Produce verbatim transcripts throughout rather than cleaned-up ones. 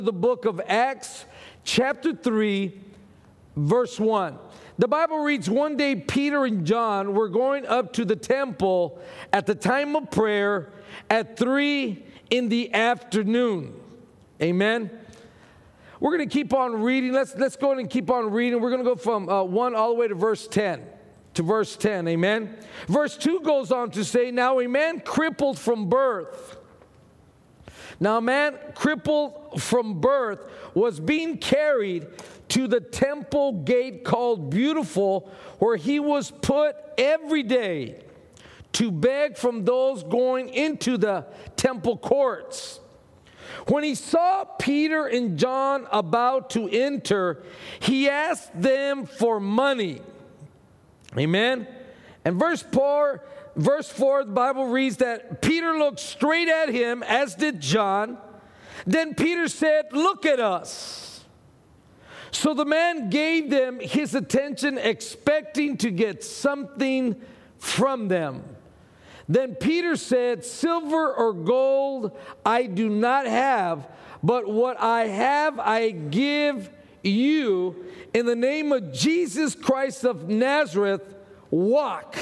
The book of Acts, chapter three, verse one. The Bible reads, one day Peter and John were going up to the temple at the time of prayer at three in the afternoon. Amen. We're going to keep on reading. Let's, let's go ahead and keep on reading. We're going to go from uh, one all the way to verse ten. To verse ten, amen. Verse two goes on to say, now a man crippled from birth. Now a man crippled from birth was being carried to the temple gate called Beautiful, where he was put every day to beg from those going into the temple courts. When he saw Peter and John about to enter, he asked them for money. Amen. And verse four, verse four, the Bible reads that Peter looked straight at him, as did John. Then Peter said, look at us. So the man gave them his attention, expecting to get something from them. Then Peter said, silver or gold I do not have, but what I have I give you. In the name of Jesus Christ of Nazareth, walk.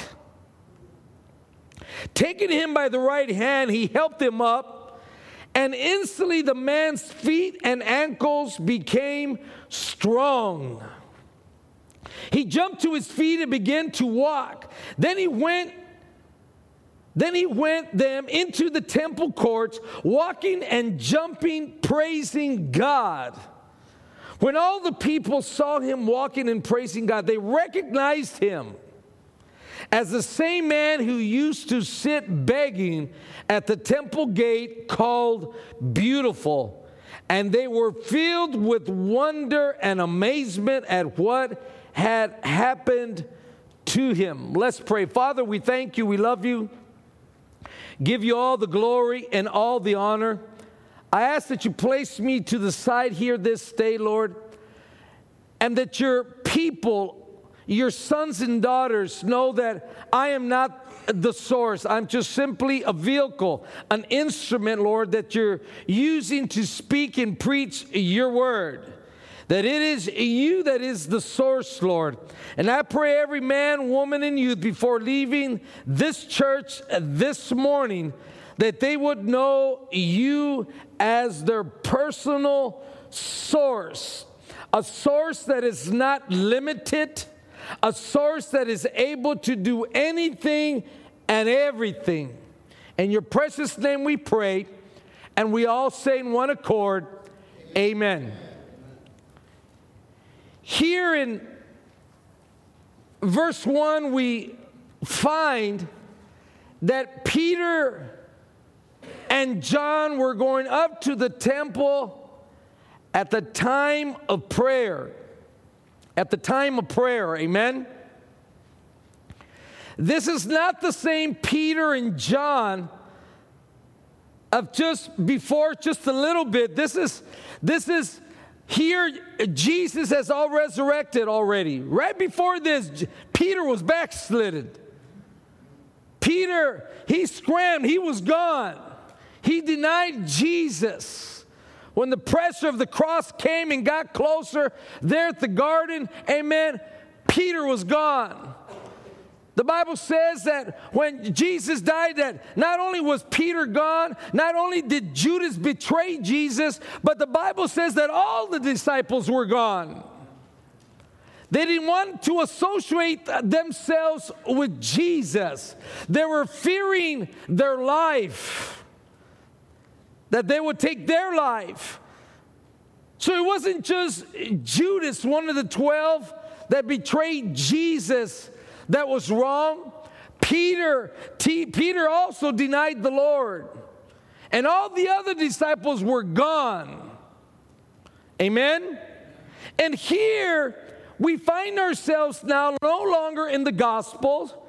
Taking him by the right hand, he helped him up, and instantly the man's feet and ankles became strong. He jumped to his feet and began to walk. Then he went Then he went them into the temple courts, walking and jumping, praising God. When all the people saw him walking and praising God, they recognized him as the same man who used to sit begging at the temple gate called Beautiful. And they were filled with wonder and amazement at what had happened to him. Let's pray. Father, we thank you. We love you. Give you all the glory and all the honor. I ask that you place me to the side here this day, Lord, and that your people, your sons and daughters, know that I am not the source. I'm just simply a vehicle, an instrument, Lord, that you're using to speak and preach your word. That it is you that is the source, Lord. And I pray every man, woman, and youth before leaving this church this morning, that they would know you as their personal source. A source that is not limited. A source that is able to do anything and everything. In your precious name we pray, and we all say in one accord, amen. Here in verse one, we find that Peter and John were going up to the temple at the time of prayer. At the time of prayer, amen? This is not the same Peter and John of just before, just a little bit. This is, this is here, Jesus has all resurrected already. Right before this, Peter was backslidden. Peter, he scrambled, he was gone. He denied Jesus. When the pressure of the cross came and got closer there at the garden, amen, Peter was gone. The Bible says that when Jesus died, that not only was Peter gone, not only did Judas betray Jesus, but the Bible says that all the disciples were gone. They didn't want to associate themselves with Jesus. They were fearing their life, that they would take their life. So it wasn't just Judas, one of the twelve, that betrayed Jesus, that was wrong. Peter, T, Peter also denied the Lord. And all the other disciples were gone. Amen? And here we find ourselves now no longer in the Gospels.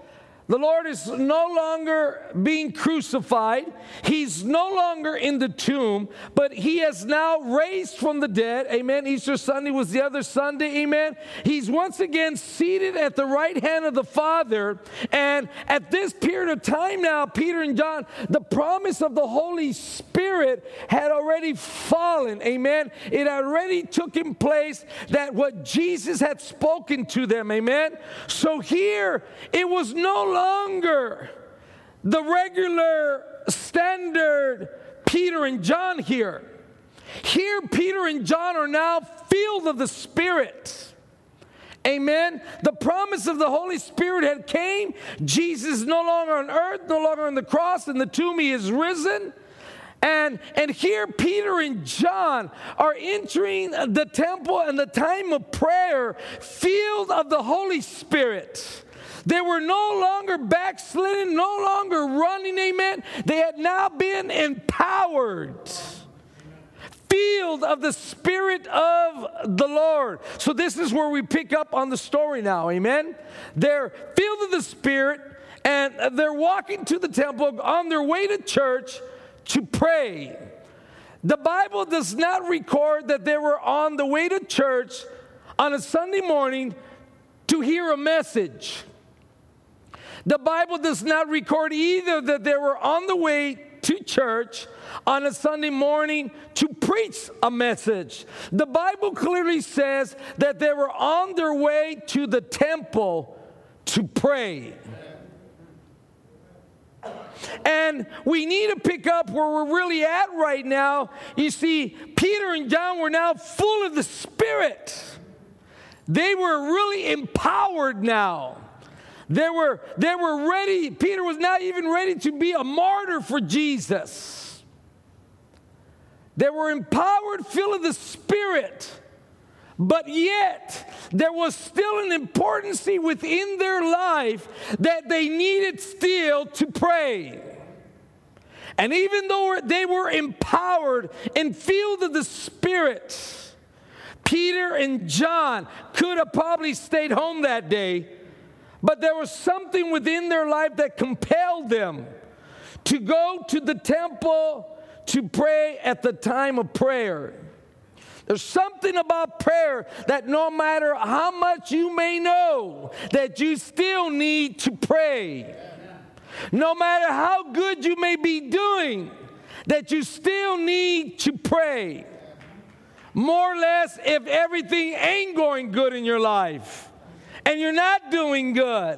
The Lord is no longer being crucified. He's no longer in the tomb, but he has now raised from the dead. Amen. Easter Sunday was the other Sunday. Amen. He's once again seated at the right hand of the Father. And at this period of time now, Peter and John, the promise of the Holy Spirit had already fallen. Amen. It already taken place, that what Jesus had spoken to them. Amen. So here, it was no longer longer the regular standard Peter and John here. Here, Peter and John are now filled of the Spirit. Amen. The promise of the Holy Spirit had came. Jesus is no longer on earth, no longer on the cross, and the tomb. He is risen. And, and here Peter and John are entering the temple and the time of prayer, filled of the Holy Spirit. They were no longer backslidden, no longer running, amen. They had now been empowered, filled of the Spirit of the Lord. So this is where we pick up on the story now, amen. They're filled of the Spirit, and they're walking to the temple on their way to church to pray. The Bible does not record that they were on the way to church on a Sunday morning to hear a message. The Bible does not record either that they were on the way to church on a Sunday morning to preach a message. The Bible clearly says that they were on their way to the temple to pray. And we need to pick up where we're really at right now. You see, Peter and John were now full of the Spirit. They were really empowered now. They were, they were ready. Peter was not even ready to be a martyr for Jesus. They were empowered, filled with the Spirit. But yet, there was still an importance within their life that they needed still to pray. And even though they were empowered and filled with the Spirit, Peter and John could have probably stayed home that day. But there was something within their life that compelled them to go to the temple to pray at the time of prayer. There's something about prayer that no matter how much you may know, that you still need to pray. No matter how good you may be doing, that you still need to pray. More or less, if everything ain't going good in your life, and you're not doing good,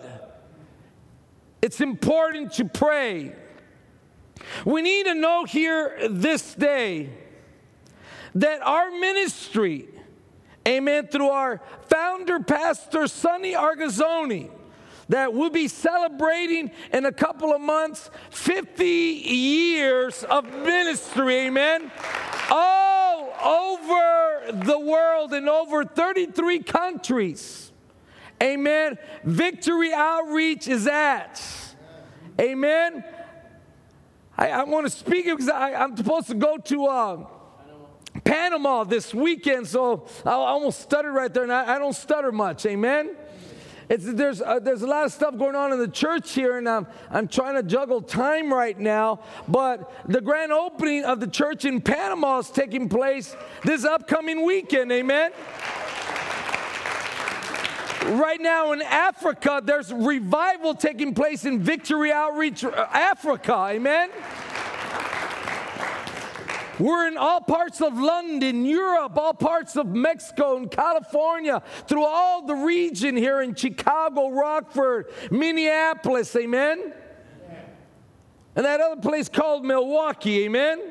it's important to pray. We need to know here this day that our ministry, amen, through our founder, Pastor Sonny Argazzoni, that we'll be celebrating in a couple of months fifty years of ministry, amen, all over the world in over thirty-three countries. Amen. Victory Outreach is at. Amen. I, I want to speak because I, I'm supposed to go to uh, Panama this weekend, so I almost stuttered right there, and I, I don't stutter much. Amen. It's, there's, uh, there's a lot of stuff going on in the church here, and I'm, I'm trying to juggle time right now. But the grand opening of the church in Panama is taking place this upcoming weekend. Amen. Right now in Africa, there's revival taking place in Victory Outreach Africa. Amen. We're in all parts of London, Europe, all parts of Mexico and California, through all the region here in Chicago, Rockford, Minneapolis, amen? And that other place called Milwaukee, amen?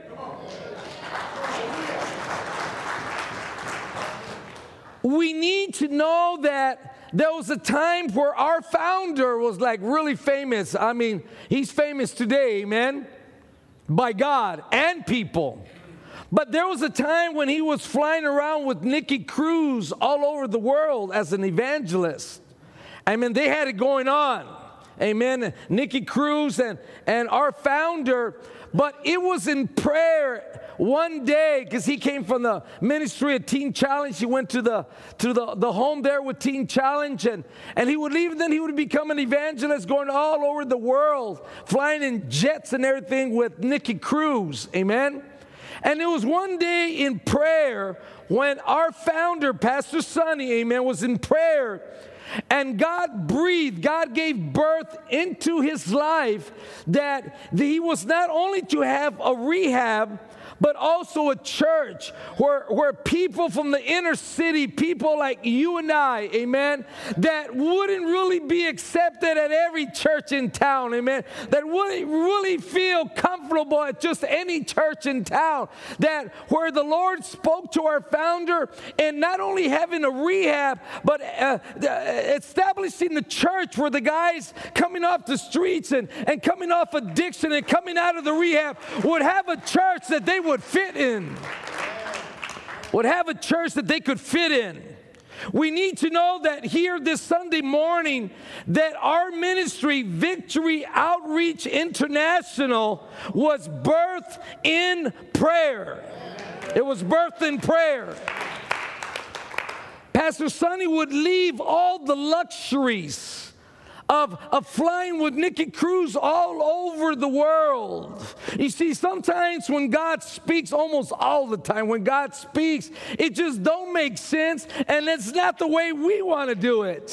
We need to know that there was a time where our founder was like really famous. I mean, he's famous today, amen? By God and people. But there was a time when he was flying around with Nicky Cruz all over the world as an evangelist. I mean, they had it going on. Amen. Nicky Cruz and, and our founder. But it was in prayer one day, because he came from the ministry of Teen Challenge, he went to the to the, the home there with Teen Challenge, and, and he would leave, and then he would become an evangelist going all over the world, flying in jets and everything with Nicky Cruz, amen? And it was one day in prayer when our founder, Pastor Sonny, amen, was in prayer, and God breathed, God gave birth into his life, that he was not only to have a rehab, but also a church where, where people from the inner city, people like you and I, amen, that wouldn't really be accepted at every church in town, amen, that wouldn't really feel comfortable at just any church in town, that where the Lord spoke to our founder and not only having a rehab, but uh, establishing the church where the guys coming off the streets and, and coming off addiction and coming out of the rehab would have a church that they would would fit in, would have a church that they could fit in. We need to know that here this Sunday morning that our ministry, Victory Outreach International, was birthed in prayer. It was birthed in prayer. Pastor Sonny would leave all the luxuries Of, of flying with Nicky Cruz all over the world. You see, sometimes when God speaks, almost all the time, when God speaks, it just don't make sense, and it's not the way we want to do it.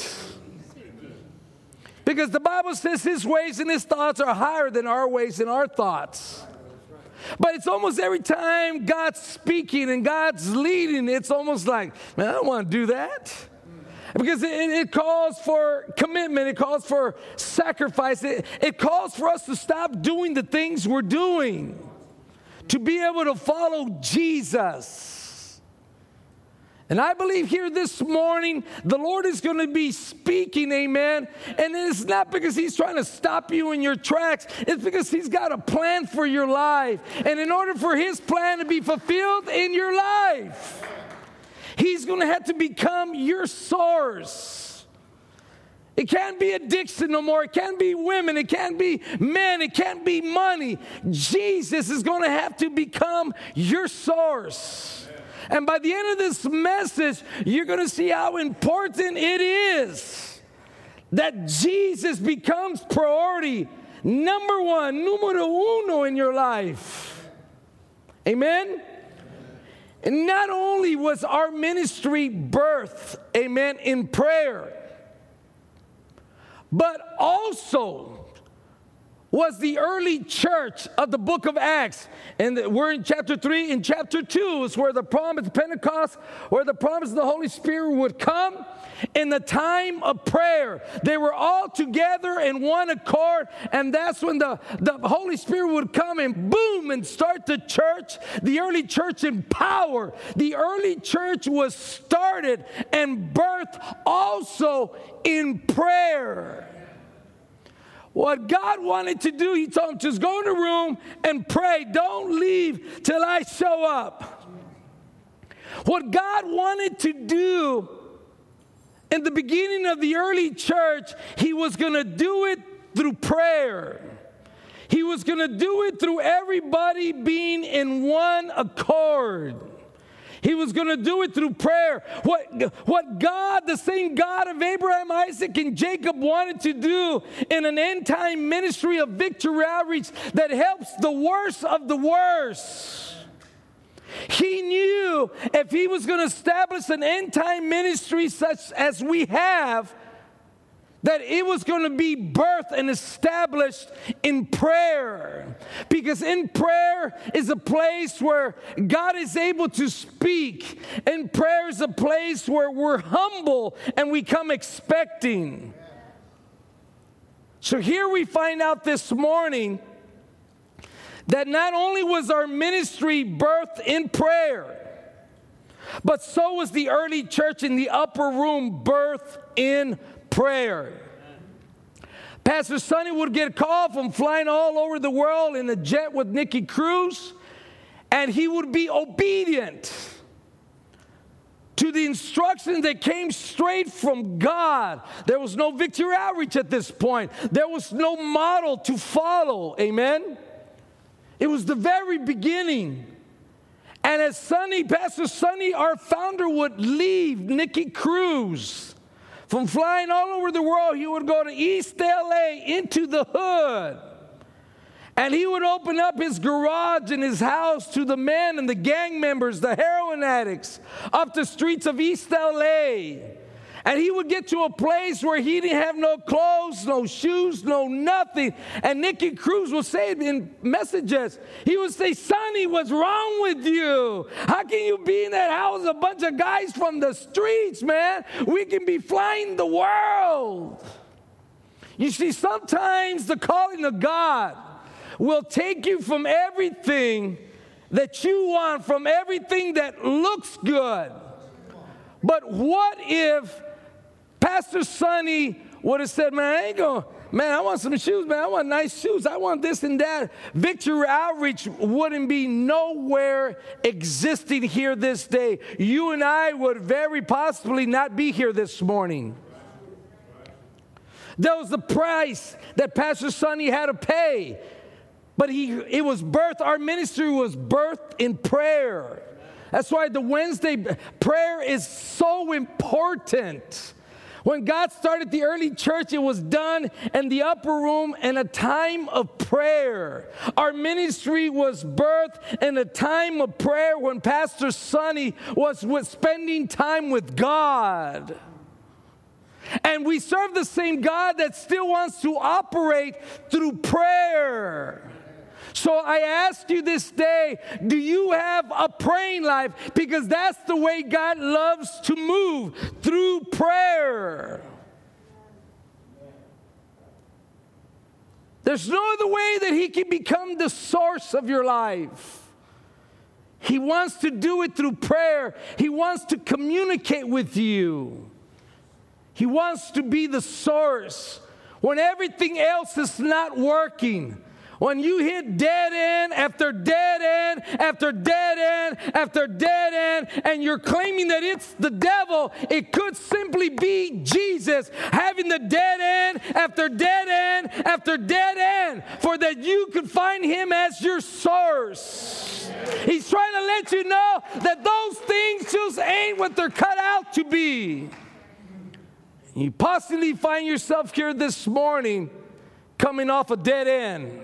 Because the Bible says his ways and his thoughts are higher than our ways and our thoughts. But it's almost every time God's speaking and God's leading, it's almost like, man, I don't want to do that. Because it, it calls for commitment. It calls for sacrifice. It, it calls for us to stop doing the things we're doing, to be able to follow Jesus. And I believe here this morning, the Lord is going to be speaking, amen. And it's not because he's trying to stop you in your tracks. It's because he's got a plan for your life. And in order for his plan to be fulfilled in your life, he's going to have to become your source. It can't be addiction no more. It can't be women. It can't be men. It can't be money. Jesus is going to have to become your source. And by the end of this message, you're going to see how important it is that Jesus becomes priority number one, numero uno in your life. Amen? And not only was our ministry birthed, amen, in prayer, but also was the early church of the book of Acts. And we're in chapter three. In chapter two is where the promise of Pentecost, where the promise of the Holy Spirit would come in the time of prayer. They were all together in one accord, and that's when the, the Holy Spirit would come and boom, and start the church, the early church in power. The early church was started and birthed also in prayer. What God wanted to do, he told him, just go in the room and pray. Don't leave till I show up. What God wanted to do in the beginning of the early church, he was going to do it through prayer. He was going to do it through everybody being in one accord. He was going to do it through prayer. What, what God, the same God of Abraham, Isaac, and Jacob wanted to do in an end-time ministry of Victory Outreach that helps the worst of the worst. He knew if he was going to establish an end-time ministry such as we have, that it was going to be birthed and established in prayer. Because in prayer is a place where God is able to speak. And prayer is a place where we're humble and we come expecting. So here we find out this morning that not only was our ministry birthed in prayer, but so was the early church in the upper room birthed in prayer. Prayer. Pastor Sonny would get a call from flying all over the world in a jet with Nicky Cruz, and he would be obedient to the instructions that came straight from God. There was no Victory Outreach at this point. There was no model to follow. Amen? It was the very beginning. And as Sonny, Pastor Sonny, our founder, would leave Nicky Cruz from flying all over the world, he would go to East L A into the hood. And he would open up his garage and his house to the men and the gang members, the heroin addicts, up the streets of East L A. And he would get to a place where he didn't have no clothes, no shoes, no nothing. And Nicky Cruz would say it in messages. He would say, Sonny, what's wrong with you? How can you be in that house, a bunch of guys from the streets, man? We can be flying the world. You see, sometimes the calling of God will take you from everything that you want, from everything that looks good. But what if Pastor Sonny would have said, man, I ain't going, man, I want some shoes, man. I want nice shoes. I want this and that. Victory Outreach wouldn't be nowhere existing here this day. You and I would very possibly not be here this morning. That was the price that Pastor Sonny had to pay. But he, it was birthed, our ministry was birthed in prayer. That's why the Wednesday prayer is so important. When God started the early church, it was done in the upper room in a time of prayer. Our ministry was birthed in a time of prayer when Pastor Sonny was with spending time with God. And we serve the same God that still wants to operate through prayer. So I ask you this day, do you have a praying life? Because that's the way God loves to move, through prayer. There's no other way that He can become the source of your life. He wants to do it through prayer. He wants to communicate with you. He wants to be the source when everything else is not working. When you hit dead end after dead end after dead end after dead end, and you're claiming that it's the devil, it could simply be Jesus having the dead end after dead end after dead end, for that you could find Him as your source. He's trying to let you know that those things just ain't what they're cut out to be. You possibly find yourself here this morning coming off a dead end.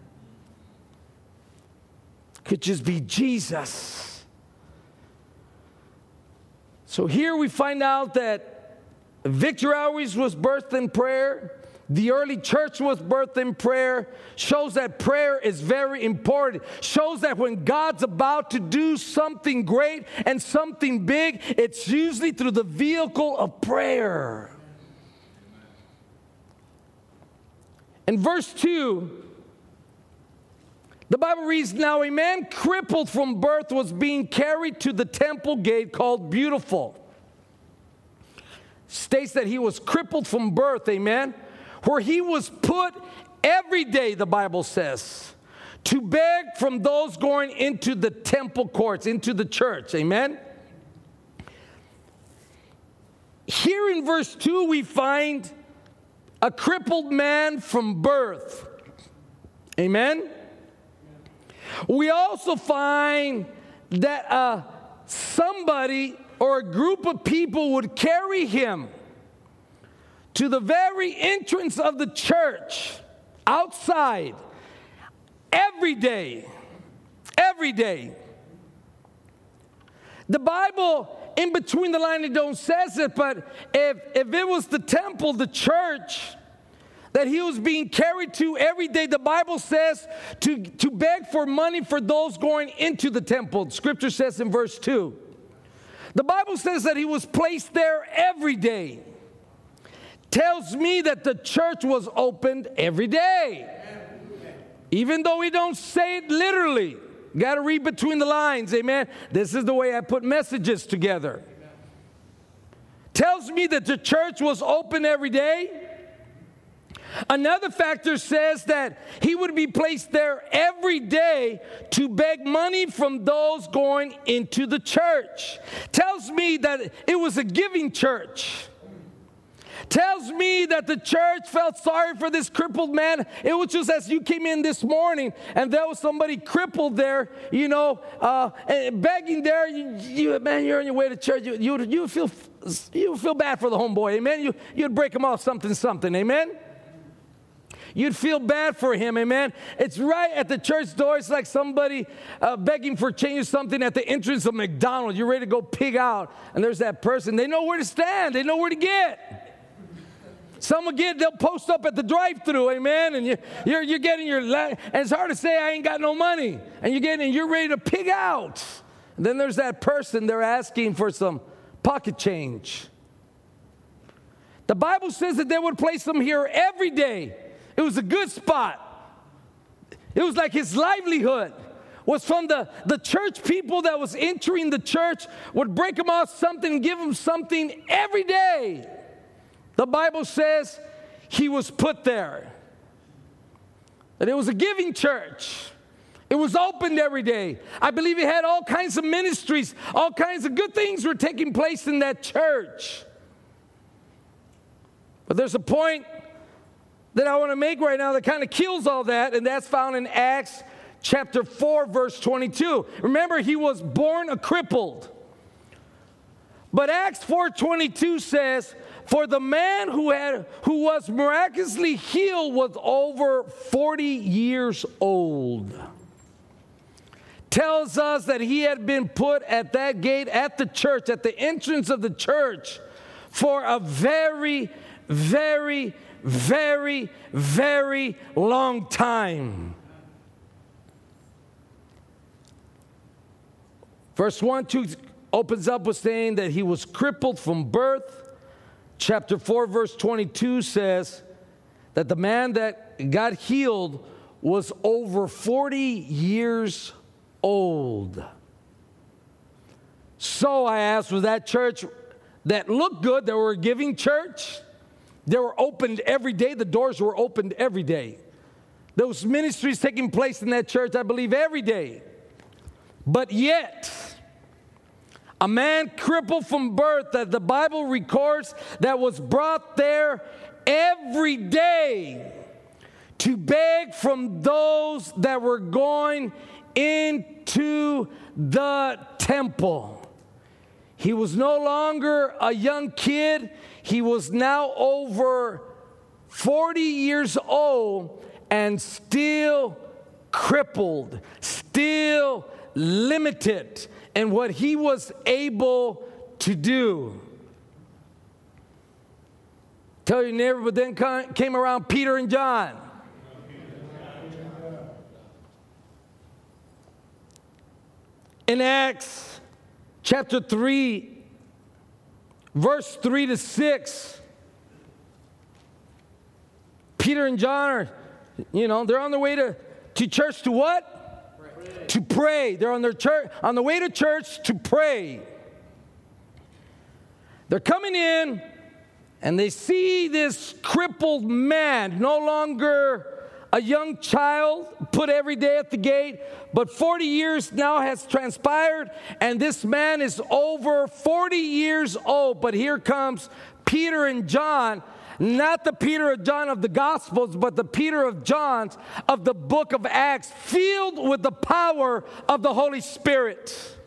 Could just be Jesus. So here we find out that Victory Outreach was birthed in prayer. The early church was birthed in prayer. Shows that prayer is very important. Shows that when God's about to do something great and something big, it's usually through the vehicle of prayer. In verse two, the Bible reads, now a man crippled from birth was being carried to the temple gate called Beautiful. States that he was crippled from birth, amen, where he was put every day, the Bible says, to beg from those going into the temple courts, into the church, amen. Here in verse two, we find a crippled man from birth, amen. We also find that uh, somebody or a group of people would carry him to the very entrance of the church, outside, every day, every day. The Bible, in between the line, it don't says it, but if, if it was the temple, the church, that he was being carried to every day, the Bible says to, to beg for money for those going into the temple. Scripture says in verse two. The Bible says that he was placed there every day. Tells me that the church was opened every day. Even though we don't say it literally. Got to read between the lines, amen. This is the way I put messages together. Tells me that the church was open every day. Another factor says that he would be placed there every day to beg money from those going into the church. Tells me that it was a giving church. tells me that the church felt sorry for this crippled man. It was just as you came in this morning and there was somebody crippled there, you know, uh, and begging there. You, you, man, you're on your way to church. You, you, you feel you feel bad for the homeboy, amen? You, you'd break him off something, something, amen? You'd feel bad for him, amen? It's right at the church door. It's like somebody uh, begging for change or something at the entrance of McDonald's. You're ready to go pig out, and there's that person. They know where to stand. They know where to get. Some will get, they'll post up at the drive-thru, amen? And you, you're, you're getting your, and it's hard to say, I ain't got no money. And you're getting, you're ready to pig out. And then there's that person, they're asking for some pocket change. The Bible says that they would place them here every day. It was a good spot. It was like his livelihood was from the, the church people that was entering the church would break him off something and give him something every day. The Bible says he was put there. That it was a giving church. It was opened every day. I believe it had all kinds of ministries. All kinds of good things were taking place in that church. But there's a point that I want to make right now that kind of kills all that, and that's found in Acts chapter four, verse twenty-two. Remember, he was born a crippled. But Acts four twenty-two says, for the man who had who was miraculously healed was over forty years old. Tells us that he had been put at that gate at the church, at the entrance of the church, for a very, very, very, very long time. Verse one, two opens up with saying that he was crippled from birth. Chapter four, verse twenty-two says that the man that got healed was over forty years old. So I asked, was that church that looked good, that were a giving church? They were opened every day. The doors were opened every day. There was ministries taking place in that church, I believe, every day. But yet, a man crippled from birth that the Bible records that was brought there every day to beg from those that were going into the temple. He was no longer a young kid. He was now over forty years old and still crippled, still limited in what he was able to do. Tell your neighbor, but then came around Peter and John. In Acts chapter three, verse three to six, Peter and John are, you know, they're on their way to, to church to what? Pray. To pray. They're on their church on the way to church to pray. They're coming in and they see this crippled man, no longer a young child, put every day at the gate, but forty years now has transpired, and this man is over forty years old. But here comes Peter and John, not the Peter of John of the Gospels, but the Peter of John's of the book of Acts, filled with the power of the Holy Spirit.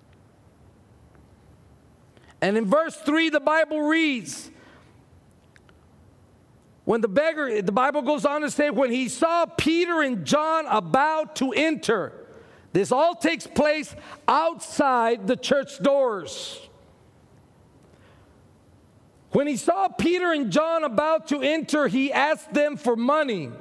And in verse three, the Bible reads, when the beggar, the Bible goes on to say, when he saw Peter and John about to enter, this all takes place outside the church doors. When he saw Peter and John about to enter, he asked them for money.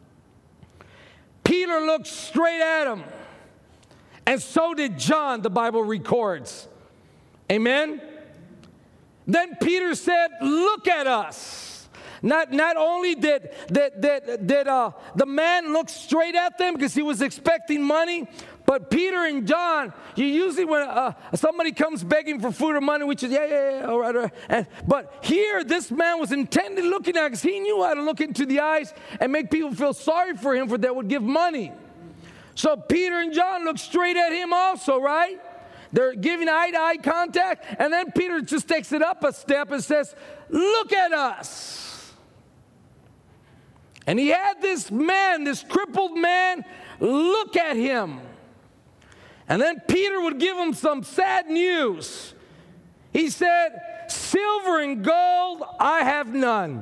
Peter looked straight at him, and so did John, the Bible records. Amen? Then Peter said, look at us. Not, not only did, did, did, did uh, the man look straight at them because he was expecting money, but Peter and John, you usually when uh, somebody comes begging for food or money, which is, yeah, yeah, yeah, all right, all right. And, but here, this man was intended looking at because he knew how to look into the eyes and make people feel sorry for him for that would give money. So Peter and John looked straight at him also, right? They're giving eye-to-eye contact, and then Peter just takes it up a step and says, look at us. And he had this man, this crippled man, look at him. And then Peter would give him some sad news. He said, silver and gold I have none.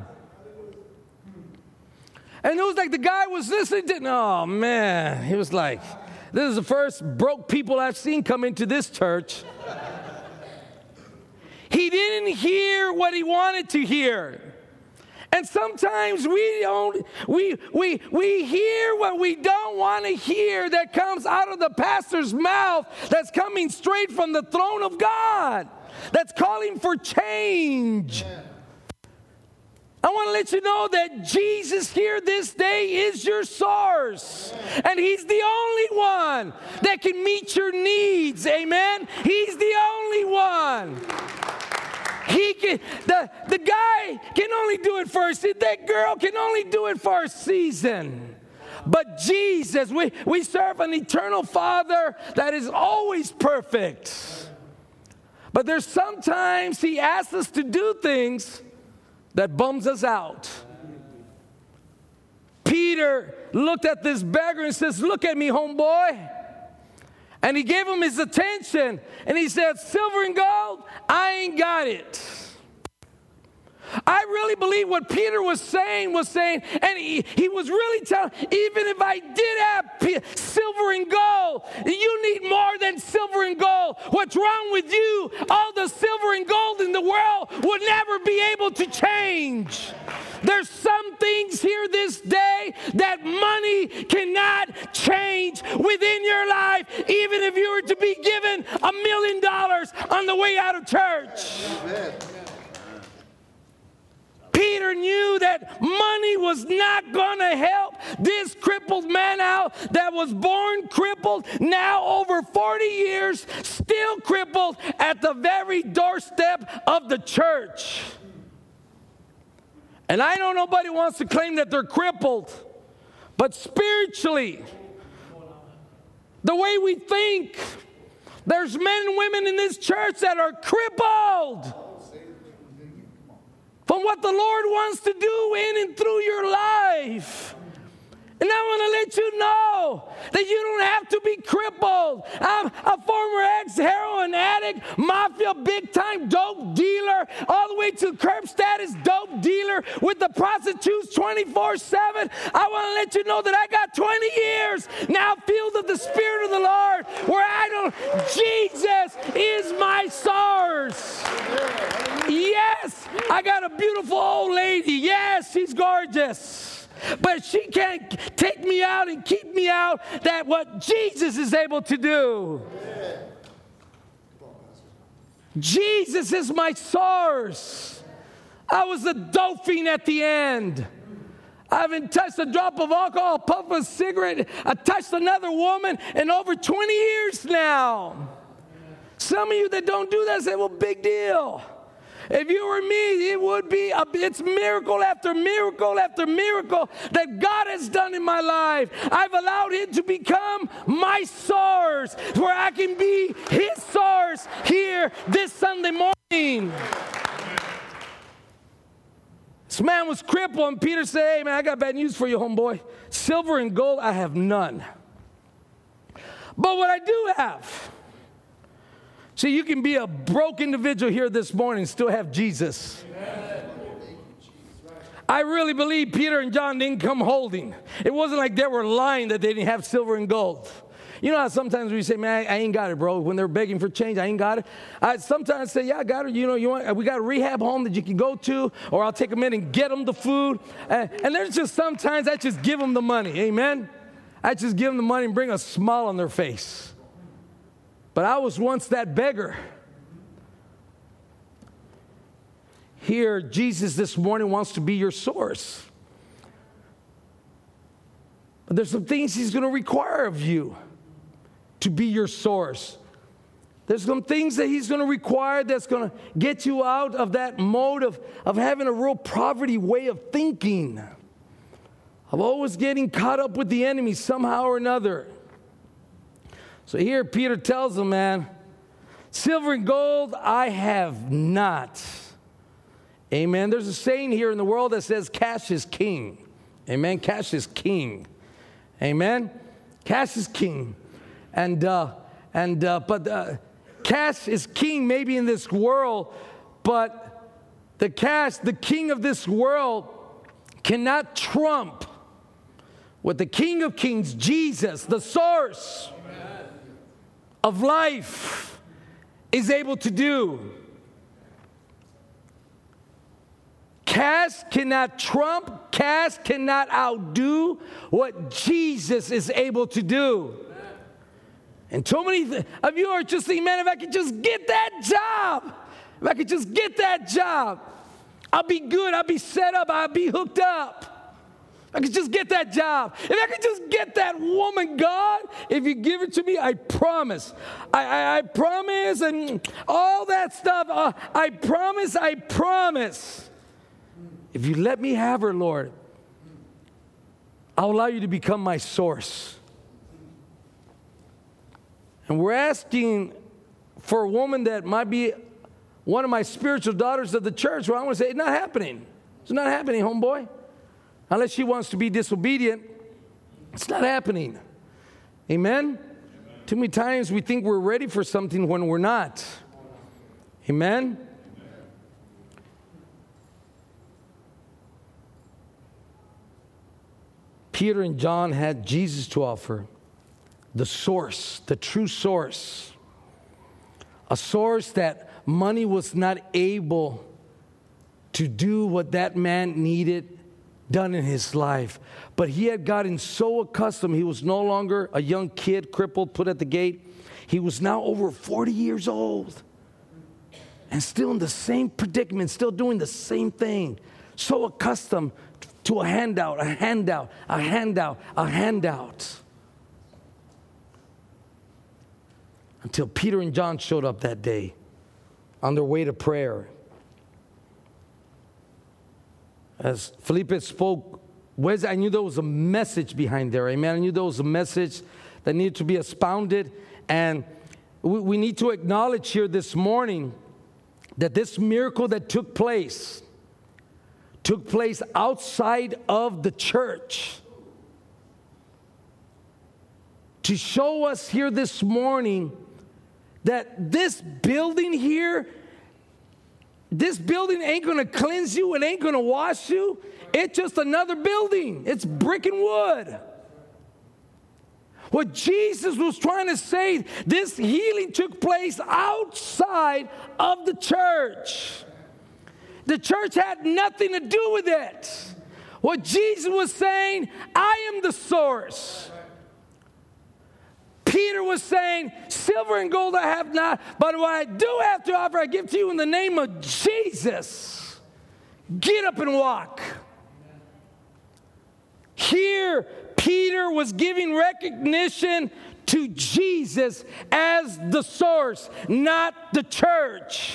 And it was like the guy was listening to, oh man, he was like, this is the first broke people I've seen come into this church. He didn't hear what he wanted to hear. And sometimes we don't, we, we, we hear what we don't want to hear that comes out of the pastor's mouth, that's coming straight from the throne of God, that's calling for change. Amen. I want to let you know that Jesus here this day is your source. And He's the only one that can meet your needs. Amen? He's the only one. He can, the, the guy can only do it for a season. That girl can only do it for a season. But Jesus, we, we serve an eternal Father that is always perfect. But there's sometimes He asks us to do things that bums us out. Peter looked at this beggar and says, look at me, homeboy. And he gave him his attention. And he said, silver and gold, I ain't got it. I really believe what Peter was saying was saying, and he, he was really telling, even if I did have silver and gold, you need more than silver and gold. What's wrong with you? All the silver and gold in the world would never be able to change. There's some things here this day that money cannot change within your life, even if you were to be given a million dollars on the way out of church. Amen. Peter knew that money was not going to help this crippled man out that was born crippled, now over forty years, still crippled at the very doorstep of the church. And I know nobody wants to claim that they're crippled, but spiritually, the way we think, there's men and women in this church that are crippled from what the Lord wants to do in and through your life. And I want to let you know that you don't have to be crippled. I'm a former ex-heroin addict, mafia, big-time dope dealer, all the way to curb status dope dealer with the prostitutes twenty-four seven. I want to let you know that I got twenty years now filled of the Spirit of the Lord, where I don't, Jesus is my source. Yes, I got a beautiful old lady. Yes, she's gorgeous. But she can't take me out and keep me out that what Jesus is able to do. Jesus is my source. I was a dope fiend at the end. I haven't touched a drop of alcohol, puffed a cigarette. I touched another woman in over twenty years now. Some of you that don't do that say, well, big deal. If you were me, it would be, a, it's miracle after miracle after miracle that God has done in my life. I've allowed Him to become my source, where I can be His source here this Sunday morning. This man was crippled, and Peter said, hey, man, I got bad news for you, homeboy. Silver and gold, I have none. But what I do have, see, you can be a broke individual here this morning and still have Jesus. Amen. I really believe Peter and John didn't come holding. It wasn't like they were lying that they didn't have silver and gold. You know how sometimes we say, man, I ain't got it, bro. When they're begging for change, I ain't got it. I sometimes say, yeah, I got it. You know, you want, we got a rehab home that you can go to, or I'll take them in and get them the food. And, and there's just sometimes I just give them the money. Amen? I just give them the money and bring a smile on their face. But I was once that beggar. Here, Jesus this morning wants to be your source. But there's some things He's going to require of you to be your source. There's some things that He's going to require that's going to get you out of that mode of, of having a real poverty way of thinking, of always getting caught up with the enemy somehow or another. So here Peter tells him, man, Silver and gold I have not. Amen. There's a saying here in the world that says cash is king. Amen. Cash is king. Amen. Cash is king. And, uh, and, uh, but uh, cash is king maybe in this world, but the cash, the king of this world, cannot trump what the King of Kings, Jesus, the source Amen. Of life, is able to do. Cash cannot trump, cash cannot outdo what Jesus is able to do. And so many th- of you are just saying, man, if I could just get that job, if I could just get that job, I'll be good, I'll be set up, I'll be hooked up. If I could just get that job. If I could just get that woman, God, if you give it to me, I promise. I, I, I promise, and all that stuff, uh, I promise, I promise. If you let me have her, Lord, I'll allow you to become my source. And we're asking for a woman that might be one of my spiritual daughters of the church. Well, I want to say, it's not happening. It's not happening, homeboy. Unless she wants to be disobedient, it's not happening. Amen? Amen? Too many times we think we're ready for something when we're not. Amen? Amen? Peter and John had Jesus to offer. The source, the true source. A source that money was not able to do what that man needed done in his life. But he had gotten so accustomed, he was no longer a young kid, crippled, put at the gate. He was now over forty years old and still in the same predicament, still doing the same thing. So accustomed to a handout, a handout, a handout, a handout. Until Peter and John showed up that day on their way to prayer. As Felipe spoke, Wednesday, I knew there was a message behind there. Amen. I knew there was a message that needed to be expounded. And we, we need to acknowledge here this morning that this miracle that took place took place outside of the church. To show us here this morning that this building here, this building ain't going to cleanse you. It ain't going to wash you. It's just another building. It's brick and wood. What Jesus was trying to say, this healing took place outside of the church. The church had nothing to do with it. What Jesus was saying, I am the source. Peter was saying, silver and gold I have not, but what I do have to offer, I give to you in the name of Jesus. Get up and walk. Here, Peter was giving recognition to Jesus as the source, not the church.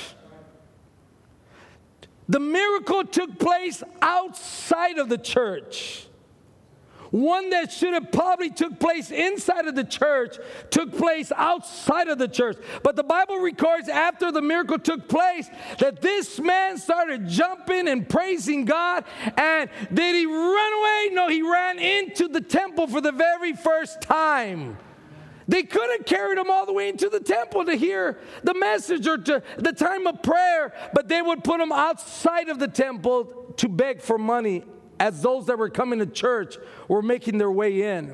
The miracle took place outside of the church. One that should have probably took place inside of the church took place outside of the church. But the Bible records after the miracle took place that this man started jumping and praising God. And did he run away? No, he ran into the temple for the very first time. They could have carried him all the way into the temple to hear the message or to the time of prayer, but they would put him outside of the temple to beg for money as those that were coming to church were making their way in.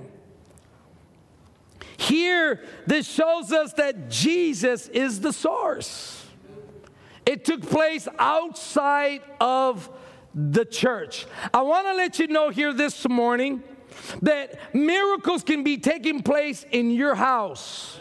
Here, this shows us that Jesus is the source. It took place outside of the church. I want to let you know here this morning that miracles can be taking place in your house,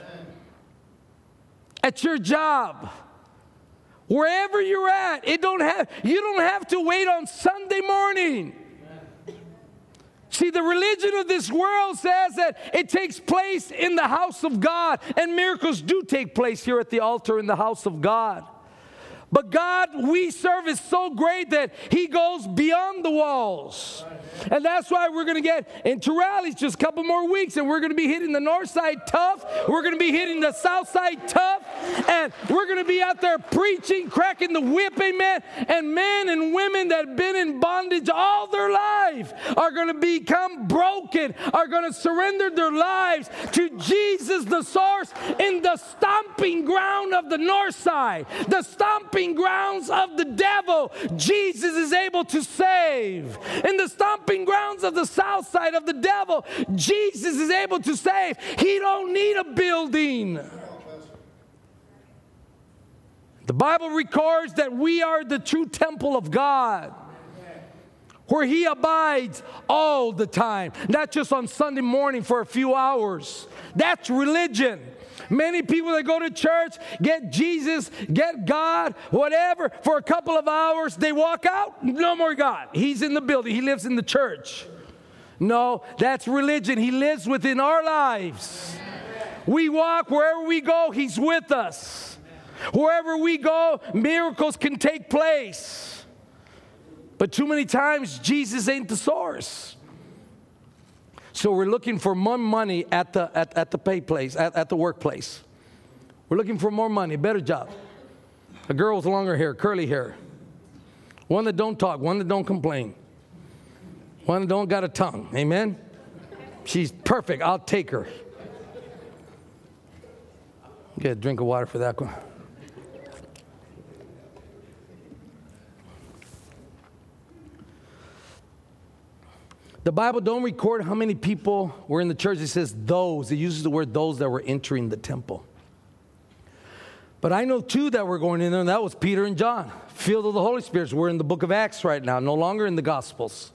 at your job, wherever you're at. It don't have, you don't have to wait on Sunday morning. See, the religion of this world says that it takes place in the house of God, and miracles do take place here at the altar in the house of God. But God we serve is so great that He goes beyond the walls. And that's why we're going to get into rallies just a couple more weeks, and we're going to be hitting the north side tough. We're going to be hitting the south side tough. And we're going to be out there preaching, cracking the whip, amen. And men and women that have been in bondage all their life are going to become broken, are going to surrender their lives to Jesus, the source, in the stomping ground of the north side, the stomping grounds of the devil. Jesus is able to save. In the stomping grounds of the south side of the devil, Jesus is able to save. He don't need a building. The Bible records that we are the true temple of God, where He abides all the time, not just on Sunday morning for a few hours. That's religion. Many people that go to church get Jesus, get God, whatever, for a couple of hours. They walk out, no more God. He's in the building. He lives in the church. No, that's religion. He lives within our lives. We walk wherever we go, He's with us. Wherever we go, miracles can take place. But too many times, Jesus ain't the source. So we're looking for more money at the at, at the pay place, at, at the workplace. We're looking for more money, better job. A girl with longer hair, curly hair. One that don't talk, one that don't complain. One that don't got a tongue, amen? She's perfect, I'll take her. Get a drink of water for that one. The Bible don't record how many people were in the church. It says those. It uses the word those that were entering the temple. But I know two that were going in there, and that was Peter and John. Filled with the Holy Spirit. We're in the book of Acts right now, no longer in the Gospels.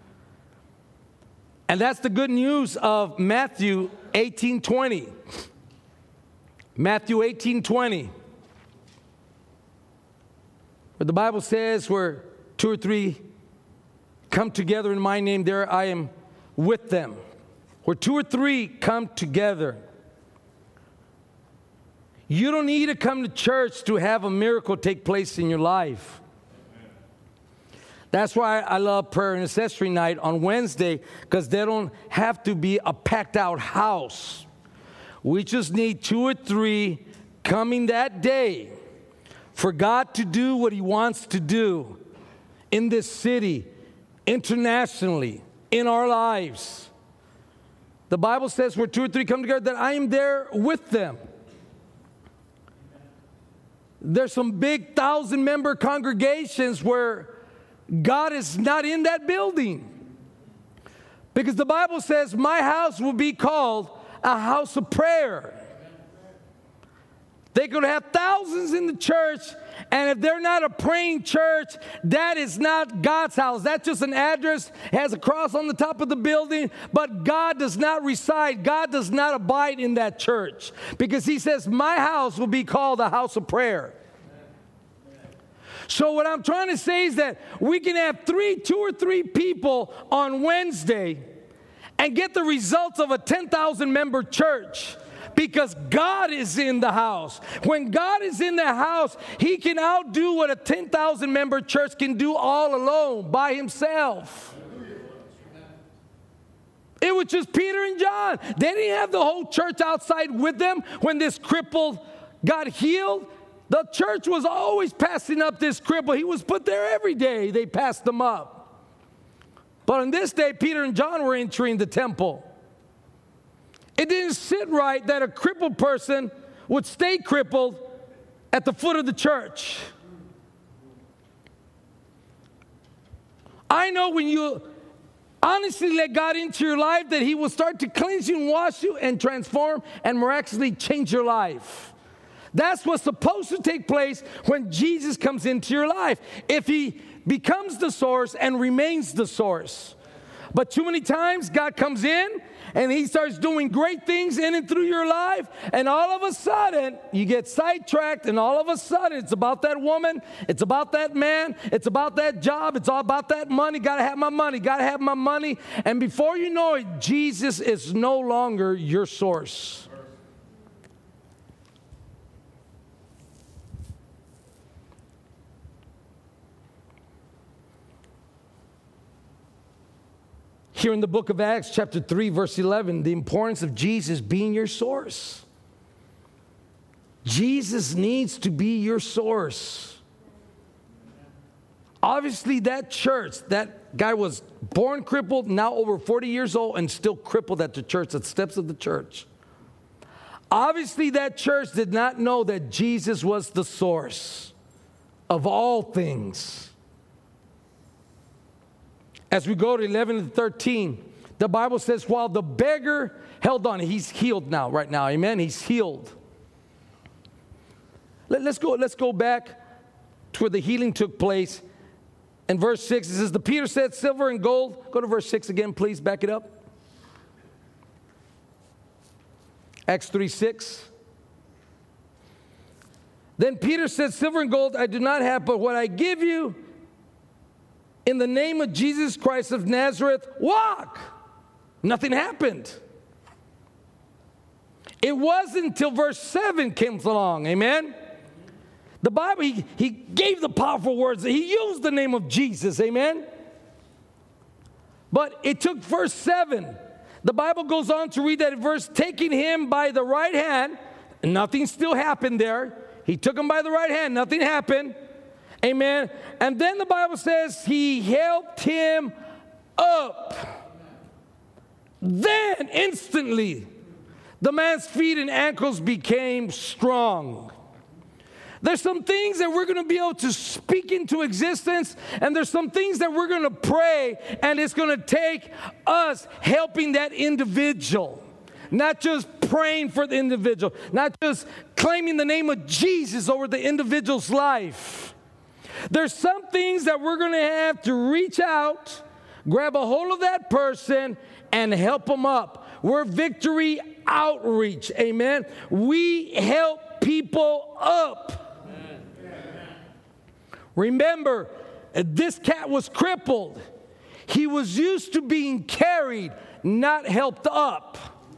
And that's the good news of Matthew eighteen twenty. Matthew eighteen twenty. Where the Bible says where two or three come together in my name, there I am with them. Where two or three come together. You don't need to come to church to have a miracle take place in your life. That's why I love prayer and accessory night on Wednesday, because they don't have to be a packed out house. We just need two or three coming that day for God to do what He wants to do in this city, internationally, in our lives. The Bible says where two or three come together, that I am there with them. There's some big thousand-member congregations where God is not in that building. Because the Bible says, my house will be called a house of prayer. They could have thousands in the church, and if they're not a praying church, that is not God's house. That's just an address, has a cross on the top of the building, but God does not reside. God does not abide in that church, because He says, my house will be called a house of prayer. So what I'm trying to say is that we can have three, two or three people on Wednesday and get the results of a ten thousand member church, because God is in the house. When God is in the house, He can outdo what a ten thousand member church can do all alone by Himself. It was just Peter and John. They didn't have the whole church outside with them when this cripple got healed. The church was always passing up this cripple. He was put there every day. They passed him up. But on this day, Peter and John were entering the temple. It didn't sit right that a crippled person would stay crippled at the foot of the church. I know when you honestly let God into your life, that He will start to cleanse you and wash you and transform and miraculously change your life. That's what's supposed to take place when Jesus comes into your life, if He becomes the source and remains the source. But too many times God comes in and He starts doing great things in and through your life, and all of a sudden you get sidetracked, and all of a sudden it's about that woman, it's about that man, it's about that job, it's all about that money. Gotta have my money, gotta have my money. And before you know it, Jesus is no longer your source. Here in the book of Acts, chapter three, verse eleven, the importance of Jesus being your source. Jesus needs to be your source. Obviously, that church, that guy was born crippled, now over forty years old, and still crippled at the church, at the steps of the church. Obviously, that church did not know that Jesus was the source of all things. As we go to eleven and thirteen, the Bible says, while the beggar held on, he's healed now, right now, amen? He's healed. Let, let's go, let's go back to where the healing took place. In verse six, it says, the Peter said, silver and gold. Go to verse six again, please, back it up. Acts three six. Then Peter said, silver and gold I do not have, but what I give you, in the name of Jesus Christ of Nazareth, walk. Nothing happened. It wasn't until verse seven came along, amen? The Bible, he, he gave the powerful words. He used the name of Jesus, amen? But it took verse seven. The Bible goes on to read that verse, taking him by the right hand, and nothing still happened there. He took him by the right hand, nothing happened. Amen. And then the Bible says he helped him up. Then instantly the man's feet and ankles became strong. There's some things that we're going to be able to speak into existence, and there's some things that we're going to pray, and it's going to take us helping that individual. Not just praying for the individual, not just claiming the name of Jesus over the individual's life. There's some things that we're going to have to reach out, grab a hold of that person, and help them up. We're Victory Outreach, amen. We help people up. Amen. Remember, this cat was crippled. He was used to being carried, not helped up.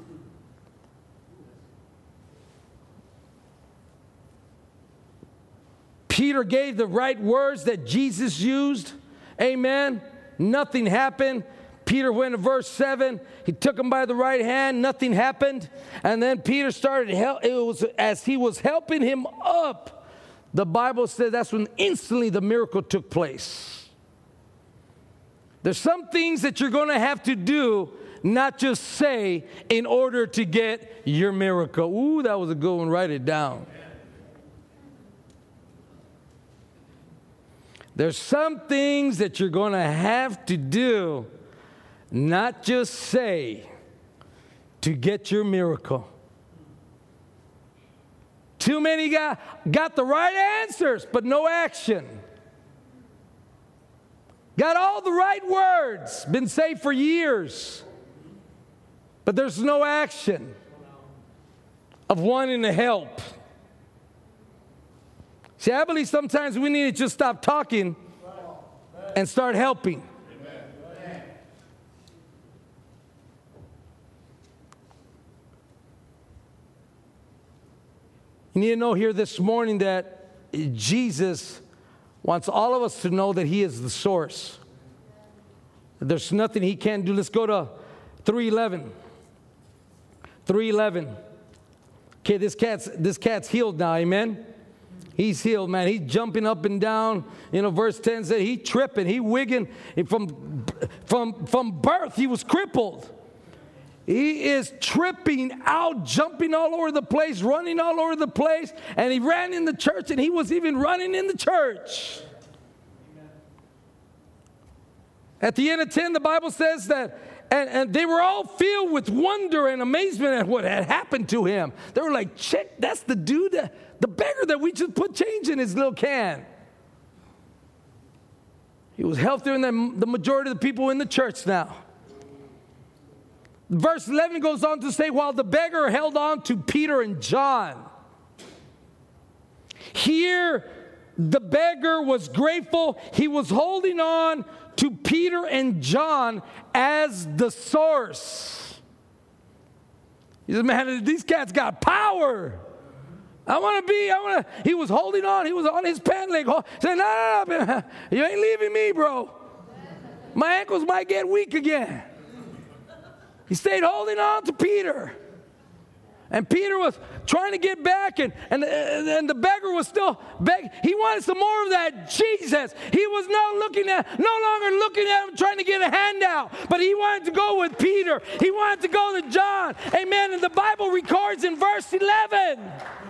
Peter gave the right words that Jesus used. Amen. Nothing happened. Peter went to verse seven. He took him by the right hand. Nothing happened. And then Peter started, help, it was as he was helping him up, the Bible said that's when instantly the miracle took place. There's some things that you're going to have to do, not just say, in order to get your miracle. Ooh, that was a good one. Write it down. There's some things that you're going to have to do, not just say, to get your miracle. Too many got, got the right answers, but no action. Got all the right words, been saved for years, but there's no action of wanting to help. See, I believe sometimes we need to just stop talking and start helping. You need to know here this morning that Jesus wants all of us to know that He is the source. There's nothing He can't do. Let's go to three eleven. three eleven. Okay, this cat's, this cat's healed now, amen? He's healed, man. He's jumping up and down. You know, verse ten said he tripping, he wigging. From, from, from birth, he was crippled. He is tripping out, jumping all over the place, running all over the place. And he ran in the church, and he was even running in the church. At the end of ten, the Bible says that, and, and they were all filled with wonder and amazement at what had happened to him. They were like, check, that's the dude, that, the beggar that we just put change in his little can. He was healthier than the majority of the people in the church now. Verse eleven goes on to say, while the beggar held on to Peter and John. Here, the beggar was grateful. He was holding on to Peter and John as the source. He said, man, these cats got power. I want to be, I want to, he was holding on. He was on his pant leg. He said, no, no, no, you ain't leaving me, bro. My ankles might get weak again. He stayed holding on to Peter. And Peter was trying to get back, and, and, and the beggar was still begging. He wanted some more of that Jesus. He was no looking at, no longer looking at him trying to get a handout, but he wanted to go with Peter. He wanted to go to John. Amen. And the Bible records in verse eleven.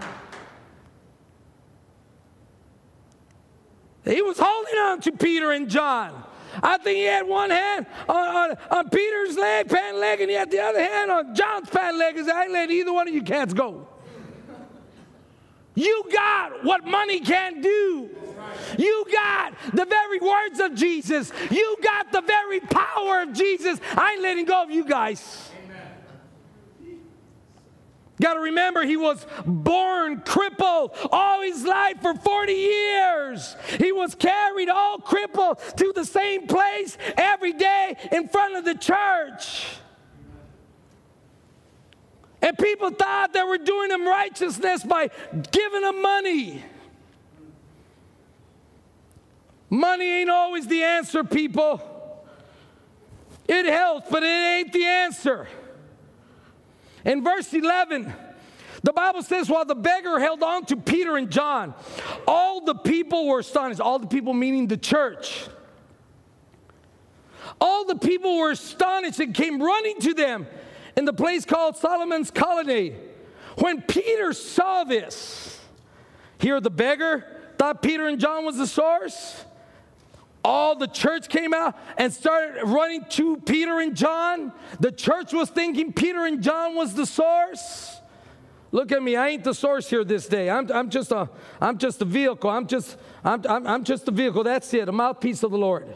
He was holding on to Peter and John. I think he had one hand on, on, on Peter's leg, pant leg, and he had the other hand on John's pant leg. He said, I ain't let either one of you cats go. You got what money can't do. You got the very words of Jesus. You got the very power of Jesus. I ain't letting go of you guys. Got to remember, he was born crippled all his life for forty years. He was carried all crippled to the same place every day in front of the church. And people thought they were doing him righteousness by giving him money. Money ain't always the answer, people. It helps, but it ain't the answer. In verse eleven, the Bible says, while the beggar held on to Peter and John, all the people were astonished. All the people meaning the church. All the people were astonished and came running to them in the place called Solomon's Colonnade. When Peter saw this, here the beggar thought Peter and John was the source. All the church came out and started running to Peter and John. The church was thinking Peter and John was the source. Look at me, I ain't the source here this day. I'm, I'm just a, I'm just a vehicle. I'm just, I'm, I'm, I'm just a vehicle. That's it, a mouthpiece of the Lord.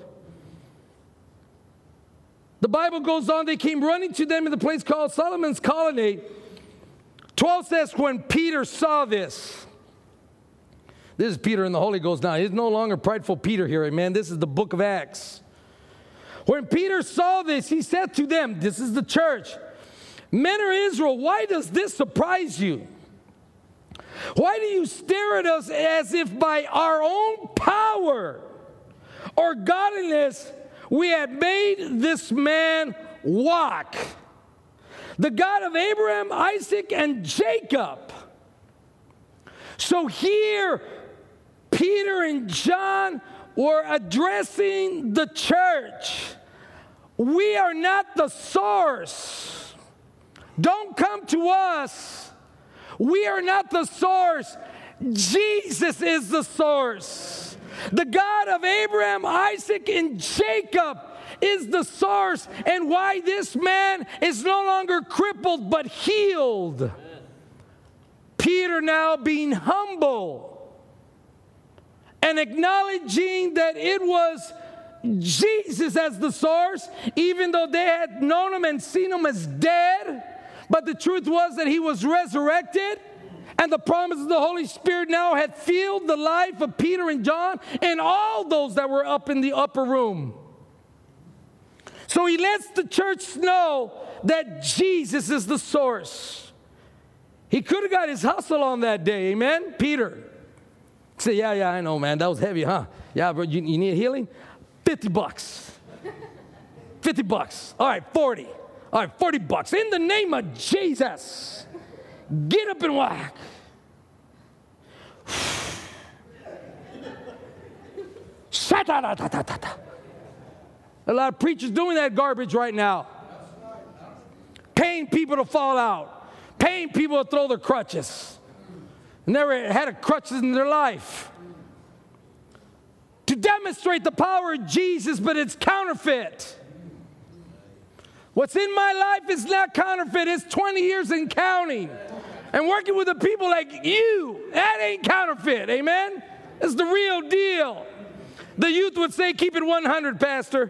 The Bible goes on. They came running to them in the place called Solomon's Colonnade. twelve says, when Peter saw this. This is Peter in the Holy Ghost now. He's no longer prideful Peter here, amen. This is the book of Acts. When Peter saw this, he said to them, this is the church, men of Israel, why does this surprise you? Why do you stare at us as if by our own power or godliness we had made this man walk? The God of Abraham, Isaac, and Jacob. So here, Peter and John were addressing the church. We are not the source. Don't come to us. We are not the source. Jesus is the source. The God of Abraham, Isaac, and Jacob is the source, and why this man is no longer crippled but healed. Peter now being humble and acknowledging that it was Jesus as the source, even though they had known him and seen him as dead. But the truth was that he was resurrected, and the promise of the Holy Spirit now had filled the life of Peter and John and all those that were up in the upper room. So he lets the church know that Jesus is the source. He could have got his hustle on that day, amen? Peter. Say, yeah, yeah, I know, man. That was heavy, huh? Yeah, bro, you, you need healing? fifty bucks. fifty bucks. All right, forty. All right, forty bucks. In the name of Jesus, get up and walk. A lot of preachers doing that garbage right now. Paying people to fall out. Paying people to throw their crutches. Never had a crutches in their life. To demonstrate the power of Jesus, but it's counterfeit. What's in my life is not counterfeit. It's twenty years and counting. And working with the people like you, that ain't counterfeit. Amen? It's the real deal. The youth would say, keep it one hundred, Pastor.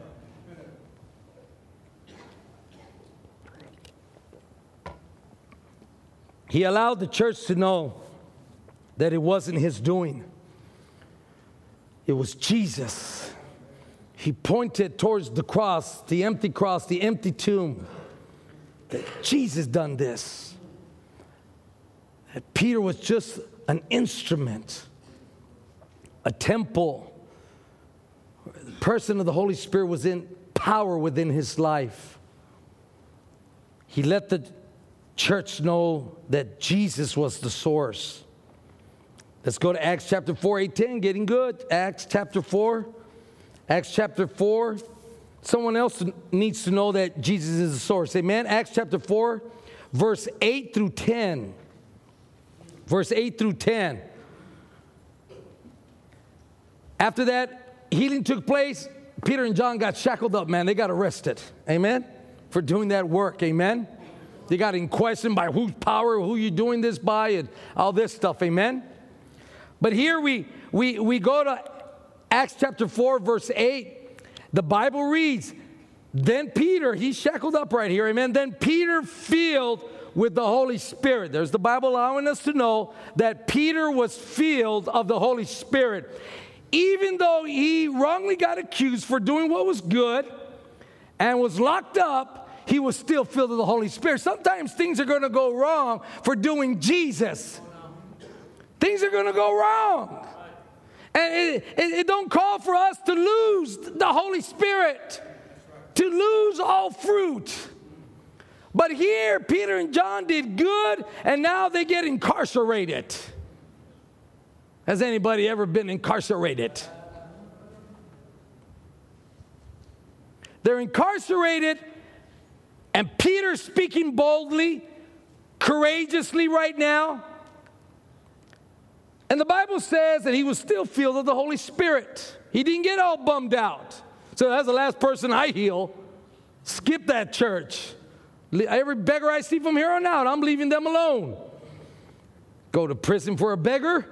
He allowed the church to know that it wasn't his doing. It was Jesus. He pointed towards the cross, the empty cross, the empty tomb. That Jesus done this. That Peter was just an instrument, a temple. The person of the Holy Spirit was in power within his life. He let the church know that Jesus was the source. Let's go to Acts chapter four, eight, ten, getting good. Acts chapter four. Acts chapter four. Someone else needs to know that Jesus is the source. Amen. Acts chapter four, verse eight through ten. Verse eight through ten. After that, healing took place. Peter and John got shackled up, man. They got arrested. Amen. For doing that work. Amen. They got in question by whose power, who you doing this by, and all this stuff. Amen. But here we we we go to Acts chapter four, verse eight. The Bible reads, then Peter, he's shackled up right here, amen. Then Peter filled with the Holy Spirit. There's the Bible allowing us to know that Peter was filled of the Holy Spirit. Even though he wrongly got accused for doing what was good and was locked up, he was still filled with the Holy Spirit. Sometimes things are going to go wrong for doing Jesus. Things are going to go wrong. And it, it, it don't call for us to lose the Holy Spirit, to lose all fruit. But here, Peter and John did good, and now they get incarcerated. Has anybody ever been incarcerated? They're incarcerated, and Peter's speaking boldly, courageously right now. And the Bible says that he was still filled with the Holy Spirit. He didn't get all bummed out. So that's the last person I heal. Skip that church. Every beggar I see from here on out, I'm leaving them alone. Go to prison for a beggar.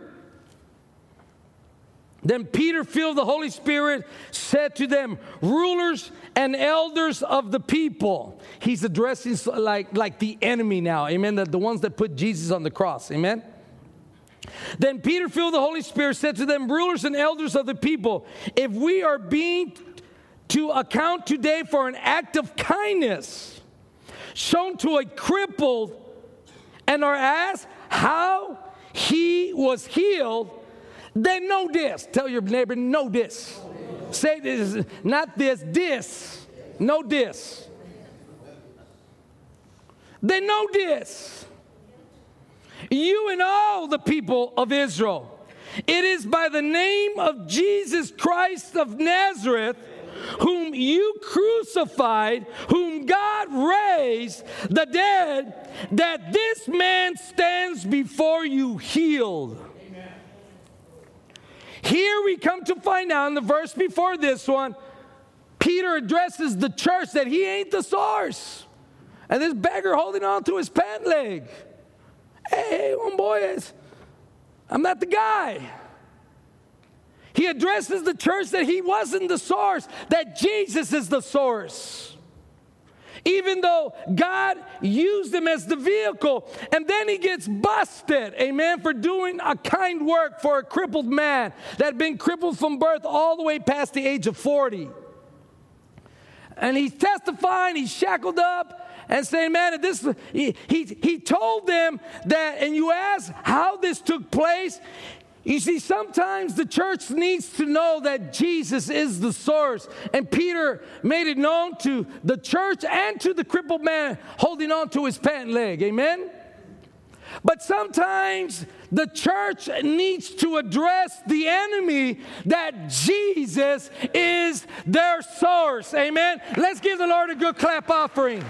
Then Peter, filled with the Holy Spirit, said to them, rulers and elders of the people. He's addressing like, like the enemy now, amen, the, the ones that put Jesus on the cross, amen. Then Peter, filled with the Holy Spirit, said to them, rulers and elders of the people, if we are being to account today for an act of kindness shown to a crippled and are asked how he was healed, then know this. Tell your neighbor, know this. Say this, not this, this. Know this. Then know this. You and all the people of Israel, it is by the name of Jesus Christ of Nazareth, whom you crucified, whom God raised the dead, that this man stands before you healed. Amen. Here we come to find out in the verse before this one, Peter addresses the church that he ain't the source. And this beggar holding on to his pant leg. Hey, one boy is, I'm not the guy. He addresses the church that he wasn't the source, that Jesus is the source. Even though God used him as the vehicle, and then he gets busted, amen, for doing a kind work for a crippled man that had been crippled from birth all the way past the age of forty. And he's testifying, he's shackled up, and saying, man, this he, he, he told them that, and you ask how this took place. You see, sometimes the church needs to know that Jesus is the source. And Peter made it known to the church and to the crippled man holding on to his pant leg. Amen? But sometimes the church needs to address the enemy that Jesus is their source. Amen? Let's give the Lord a good clap offering.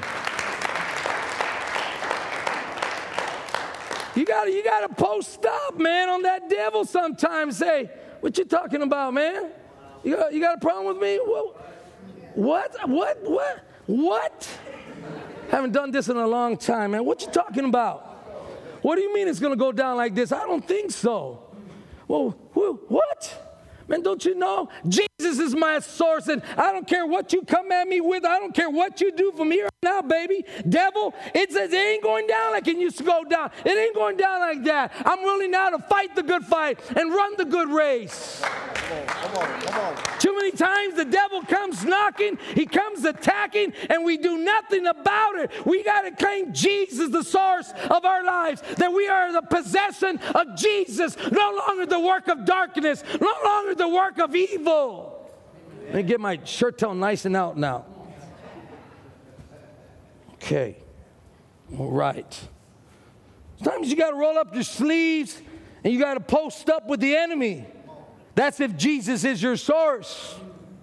You gotta, you gotta post up, man, on that devil sometimes. Say, what you talking about, man? You got, you got a problem with me? What? What? What? What? Haven't done this in a long time, man. What you talking about? What do you mean it's gonna go down like this? I don't think so. Well, what? Man, don't you know? Jesus is my source, and I don't care what you come at me with. I don't care what you do from here on out, baby. Devil, it says it ain't going down like it used to go down. It ain't going down like that. I'm willing now to fight the good fight and run the good race. Come on, come on, come on. Too many times the devil comes knocking, he comes attacking, and we do nothing about it. We got to claim Jesus, the source of our lives, that we are the possession of Jesus, no longer the work of darkness, no longer the work of evil. Let me get my shirt tail nice and out now. Okay. All right. Sometimes you got to roll up your sleeves and you got to post up with the enemy. That's if Jesus is your source.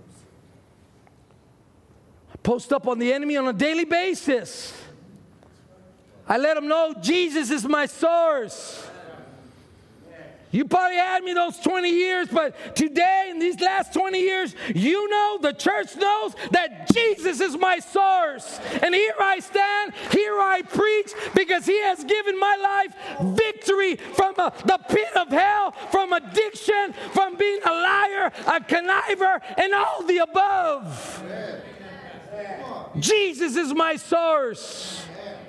I post up on the enemy on a daily basis. I let him know Jesus is my source. You probably had me those twenty years, but today, in these last twenty years, you know, the church knows that Jesus is my source. And here I stand, here I preach, because he has given my life victory from uh, the pit of hell, from addiction, from being a liar, a conniver, and all the above. Jesus is my source.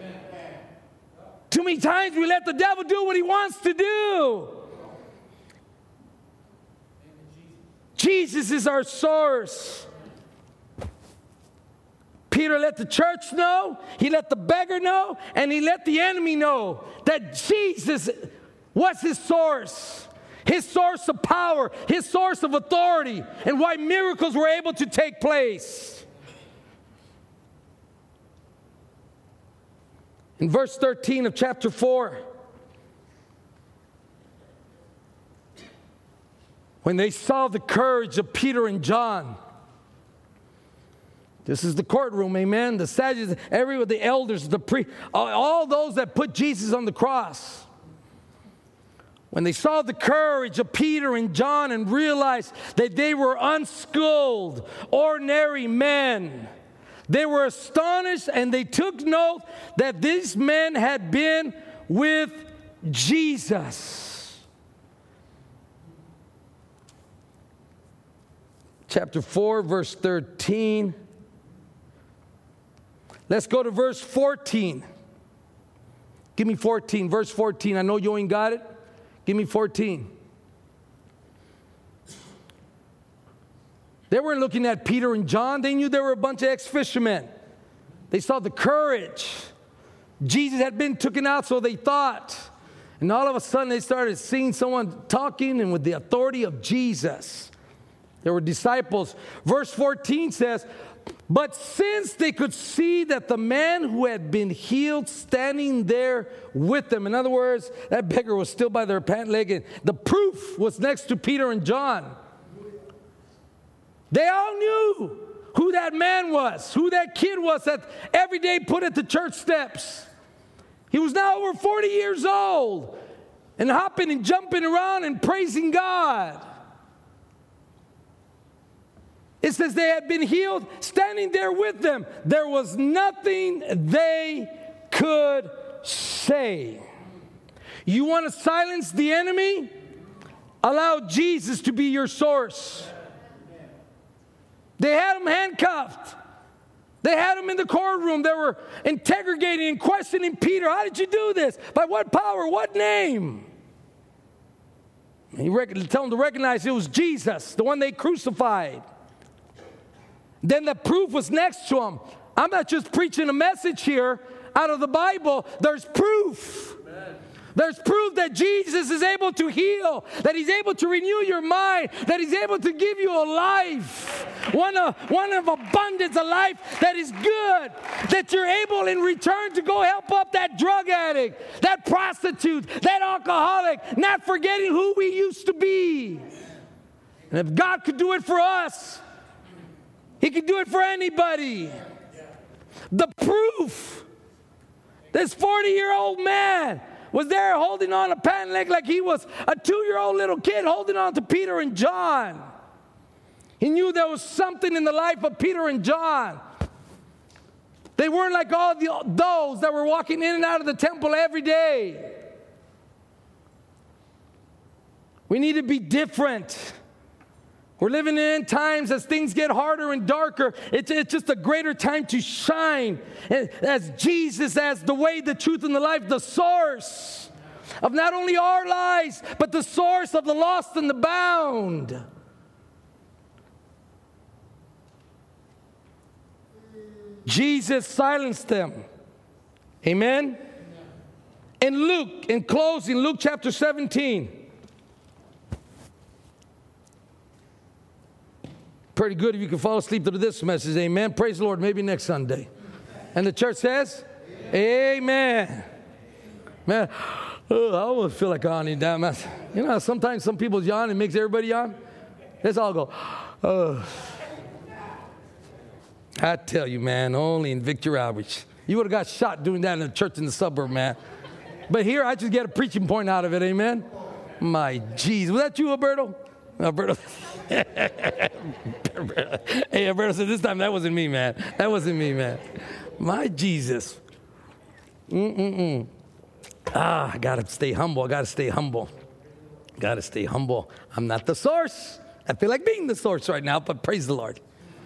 Too many times we let the devil do what he wants to do. Jesus is our source. Peter let the church know, he let the beggar know, and he let the enemy know that Jesus was his source, his source of power, his source of authority, and why miracles were able to take place. In verse thirteen of chapter four, when they saw the courage of Peter and John, this is the courtroom, amen. The Sadducees, every the elders, the priests, all those that put Jesus on the cross. When they saw the courage of Peter and John and realized that they were unschooled, ordinary men, they were astonished and they took note that these men had been with Jesus. Chapter four, verse thirteen. Let's go to verse fourteen. Give me fourteen, verse fourteen. I know you ain't got it. Give me fourteen. They weren't looking at Peter and John. They knew they were a bunch of ex-fishermen. They saw the courage. Jesus had been taken out, so they thought. And all of a sudden, they started seeing someone talking and with the authority of Jesus. There were disciples. Verse fourteen says, but since they could see that the man who had been healed standing there with them, in other words, that beggar was still by their pant leg, and the proof was next to Peter and John. They all knew who that man was, who that kid was that every day put at the church steps. He was now over forty years old and hopping and jumping around and praising God. It says they had been healed, standing there with them. There was nothing they could say. You want to silence the enemy? Allow Jesus to be your source. They had him handcuffed. They had him in the courtroom. They were interrogating and questioning Peter. How did you do this? By what power? What name? He rec- tell them to recognize it was Jesus, the one they crucified. Then the proof was next to him. I'm not just preaching a message here out of the Bible. There's proof. Amen. There's proof that Jesus is able to heal, that he's able to renew your mind, that he's able to give you a life, one of, one of abundance, a life that is good, that you're able in return to go help up that drug addict, that prostitute, that alcoholic, not forgetting who we used to be. And if God could do it for us, he can do it for anybody. The proof. This forty-year-old man was there holding on a pant leg like he was a two-year-old little kid holding on to Peter and John. He knew there was something in the life of Peter and John. They weren't like all the, those that were walking in and out of the temple every day. We need to be different. We're living in times as things get harder and darker. It's, it's just a greater time to shine as Jesus, as the way, the truth, and the life, the source of not only our lives, but the source of the lost and the bound. Jesus silenced them. Amen? In Luke, in closing, Luke chapter seventeen. Pretty good if you can fall asleep to this message. Amen. Praise the Lord. Maybe next Sunday. And the church says, Amen. Man, oh, I almost feel like yawning down. You know, sometimes some people yawn and makes everybody yawn. Let's all go, oh. I tell you, man, only in Victor Outreach. You would have got shot doing that in a church in the suburb, man. But here, I just get a preaching point out of it, amen? My jeez. Was that you, Alberto? Alberto. Hey, Alberto said, this time that wasn't me, man. That wasn't me, man. My Jesus. Mm-mm-mm. Ah, I got to stay humble. I got to stay humble. Got to stay humble. I'm not the source. I feel like being the source right now, but praise the Lord.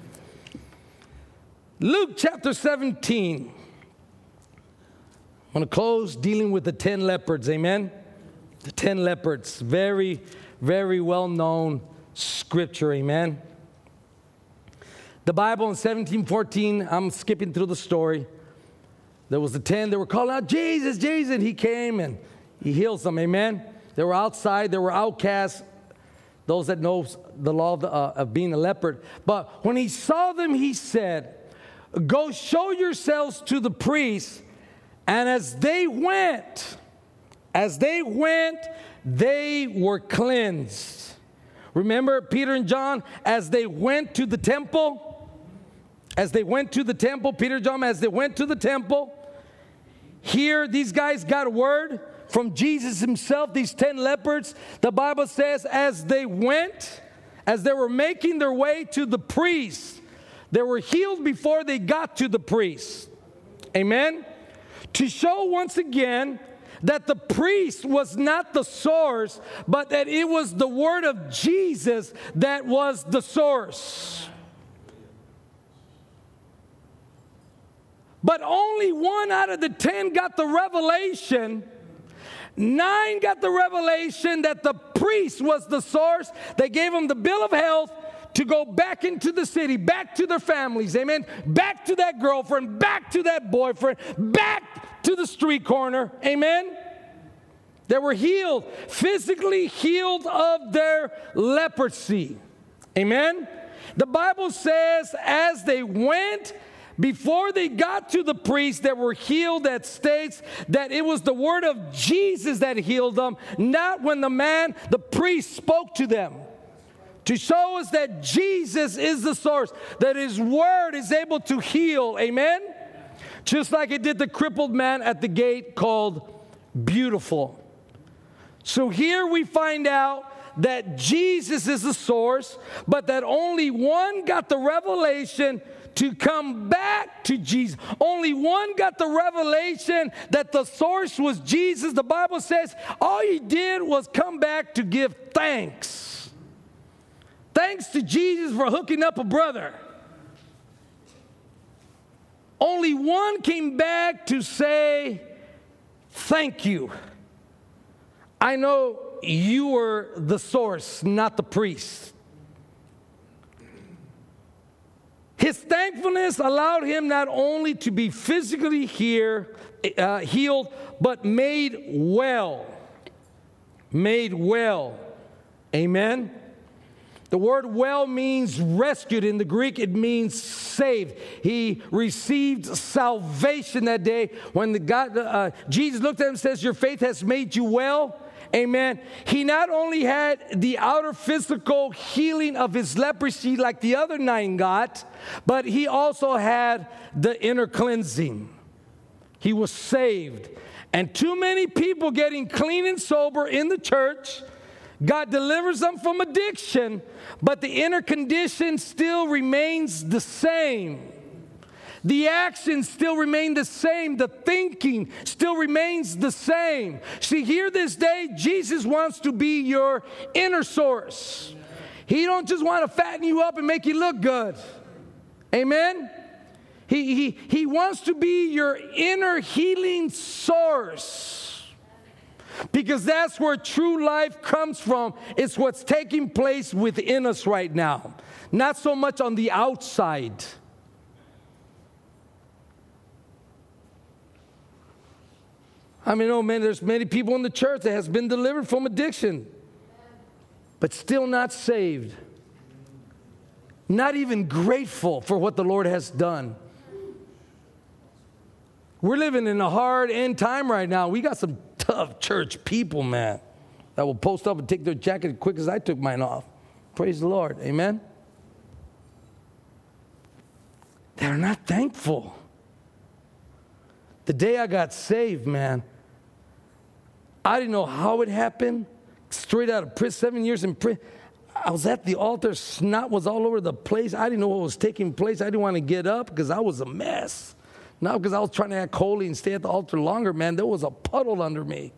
Luke chapter seventeen. I'm going to close dealing with the ten leopards, amen? The ten leopards, very, very well-known scripture, amen? The Bible in seventeen fourteen, I'm skipping through the story. There was the ten, they were calling out, Jesus, Jesus, and he came and he heals them, amen? They were outside, they were outcasts, those that know the law of, the, uh, of being a leopard. But when he saw them, he said, go show yourselves to the priests. And as they went, as they went, they were cleansed. Remember Peter and John, as they went to the temple, as they went to the temple, Peter and John, as they went to the temple, here these guys got a word from Jesus himself, these ten leopards. The Bible says as they went, as they were making their way to the priest, they were healed before they got to the priest. Amen? To show once again that the priest was not the source, but that it was the word of Jesus that was the source. But only one out of the ten got the revelation. Nine got the revelation that the priest was the source. They gave them the bill of health to go back into the city, back to their families, amen? Back to that girlfriend, back to that boyfriend, back to the street corner, amen? They were healed, physically healed of their leprosy, amen? The Bible says as they went, before they got to the priest that were healed, that states that it was the word of Jesus that healed them, not when the man, the priest, spoke to them. To show us that Jesus is the source, that his word is able to heal, amen? Just like it did the crippled man at the gate called Beautiful. So here we find out that Jesus is the source, but that only one got the revelation to come back to Jesus. Only one got the revelation that the source was Jesus. The Bible says all he did was come back to give thanks. Thanks to Jesus for hooking up a brother. Only one came back to say, thank you. I know you were the source, not the priest. His thankfulness allowed him not only to be physically here, uh, healed, but made well. Made well. Amen? The word well means rescued. In the Greek, it means saved. He received salvation that day when the God, uh, Jesus looked at him and says, your faith has made you well. Amen. He not only had the outer physical healing of his leprosy like the other nine got, but he also had the inner cleansing. He was saved. And too many people getting clean and sober in the church, God delivers them from addiction, but the inner condition still remains the same. The actions still remain the same. The thinking still remains the same. See, here this day, Jesus wants to be your inner source. He don't just want to fatten you up and make you look good. Amen? He, he, he wants to be your inner healing source. Because that's where true life comes from. It's what's taking place within us right now. Not so much on the outside. I mean, oh man, there's many people in the church that has been delivered from addiction, but still not saved. Not even grateful for what the Lord has done. We're living in a hard end time right now. We got some tough church people, man, that will post up and take their jacket as quick as I took mine off. Praise the Lord. Amen? They're not thankful. The day I got saved, man, I didn't know how it happened. Straight out of prison, seven years in prison. I was at the altar. Snot was all over the place. I didn't know what was taking place. I didn't want to get up because I was a mess. Not because I was trying to act holy and stay at the altar longer, man. There was a puddle under me.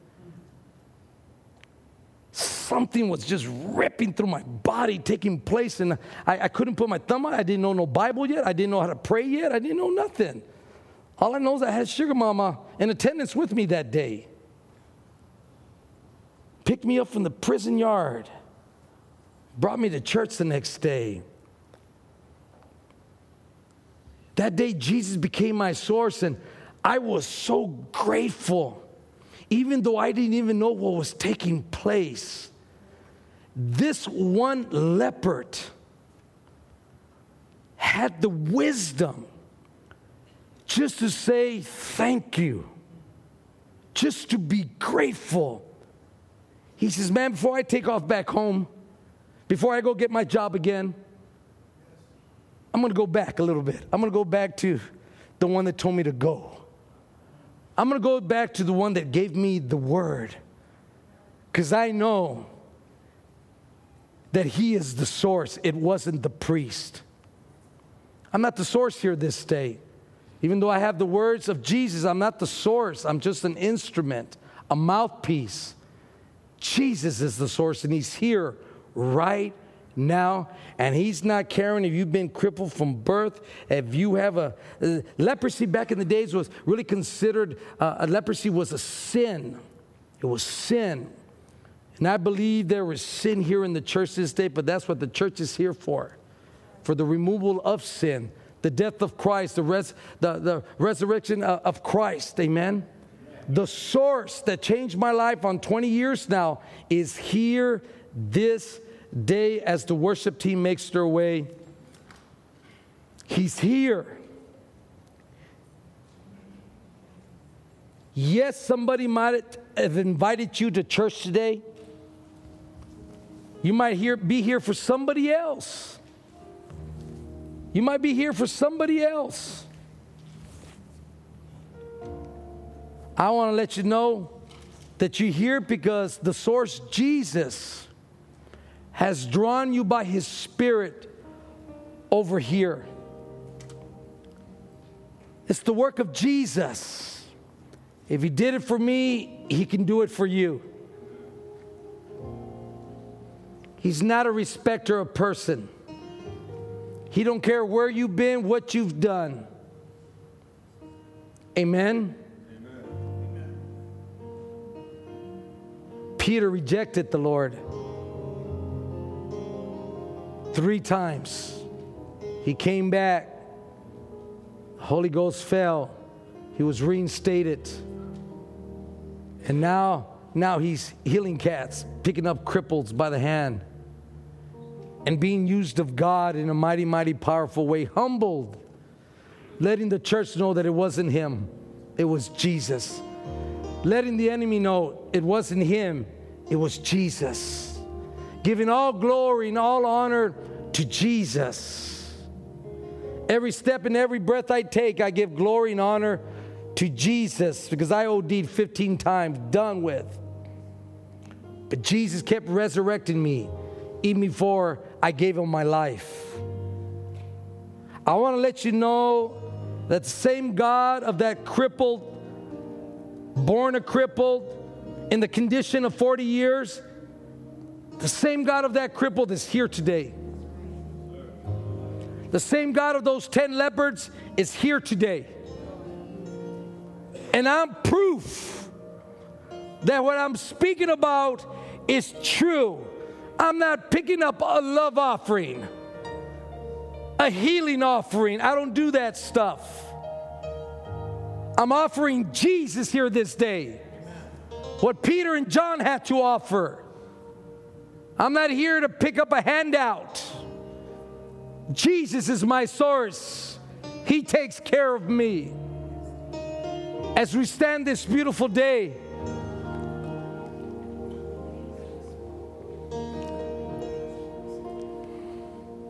Something was just ripping through my body, taking place, and I, I couldn't put my thumb on it. I didn't know no Bible yet. I didn't know how to pray yet. I didn't know nothing. All I know is I had Sugar Mama in attendance with me that day. Picked me up from the prison yard. Brought me to church the next day. That day, Jesus became my source, and I was so grateful. Even though I didn't even know what was taking place, this one leopard had the wisdom just to say thank you, just to be grateful. He says, man, before I take off back home, before I go get my job again, I'm going to go back a little bit. I'm going to go back to the one that told me to go. I'm going to go back to the one that gave me the word. Because I know that he is the source. It wasn't the priest. I'm not the source here this day. Even though I have the words of Jesus, I'm not the source. I'm just an instrument, a mouthpiece. Jesus is the source, and he's here right now, and he's not caring if you've been crippled from birth, if you have a uh, leprosy back in the days was really considered, uh, a leprosy was a sin. It was sin. And I believe there was sin here in the church this day, but that's what the church is here for, for the removal of sin, the death of Christ, the, res- the, the resurrection of Christ, amen? The source that changed my life on twenty years now is here this day as the worship team makes their way. He's here. Yes, somebody might have invited you to church today. You might hear, be here for somebody else. You might be here for somebody else. I want to let you know that you're here because the source, Jesus, has drawn you by his Spirit over here. It's the work of Jesus. If he did it for me, he can do it for you. He's not a respecter of person. He don't care where you've been, what you've done. Amen? Amen. Peter rejected the Lord three times. He came back. The Holy Ghost fell. He was reinstated. And now, now he's healing cats, picking up cripples by the hand, and being used of God in a mighty, mighty powerful way. Humbled, letting the church know that it wasn't him, it was Jesus. Letting the enemy know it wasn't him, it was Jesus. Giving all glory and all honor to Jesus. Every step and every breath I take, I give glory and honor to Jesus, because I O D'd fifteen times, done with. But Jesus kept resurrecting me even before I gave him my life. I want to let you know that the same God of that crippled, born a crippled, in the condition of forty years, the same God of that crippled is here today. The same God of those ten leopards is here today. And I'm proof that what I'm speaking about is true. I'm not picking up a love offering, a healing offering. I don't do that stuff. I'm offering Jesus here this day. What Peter and John had to offer. I'm not here to pick up a handout. Jesus is my source. He takes care of me. As we stand this beautiful day,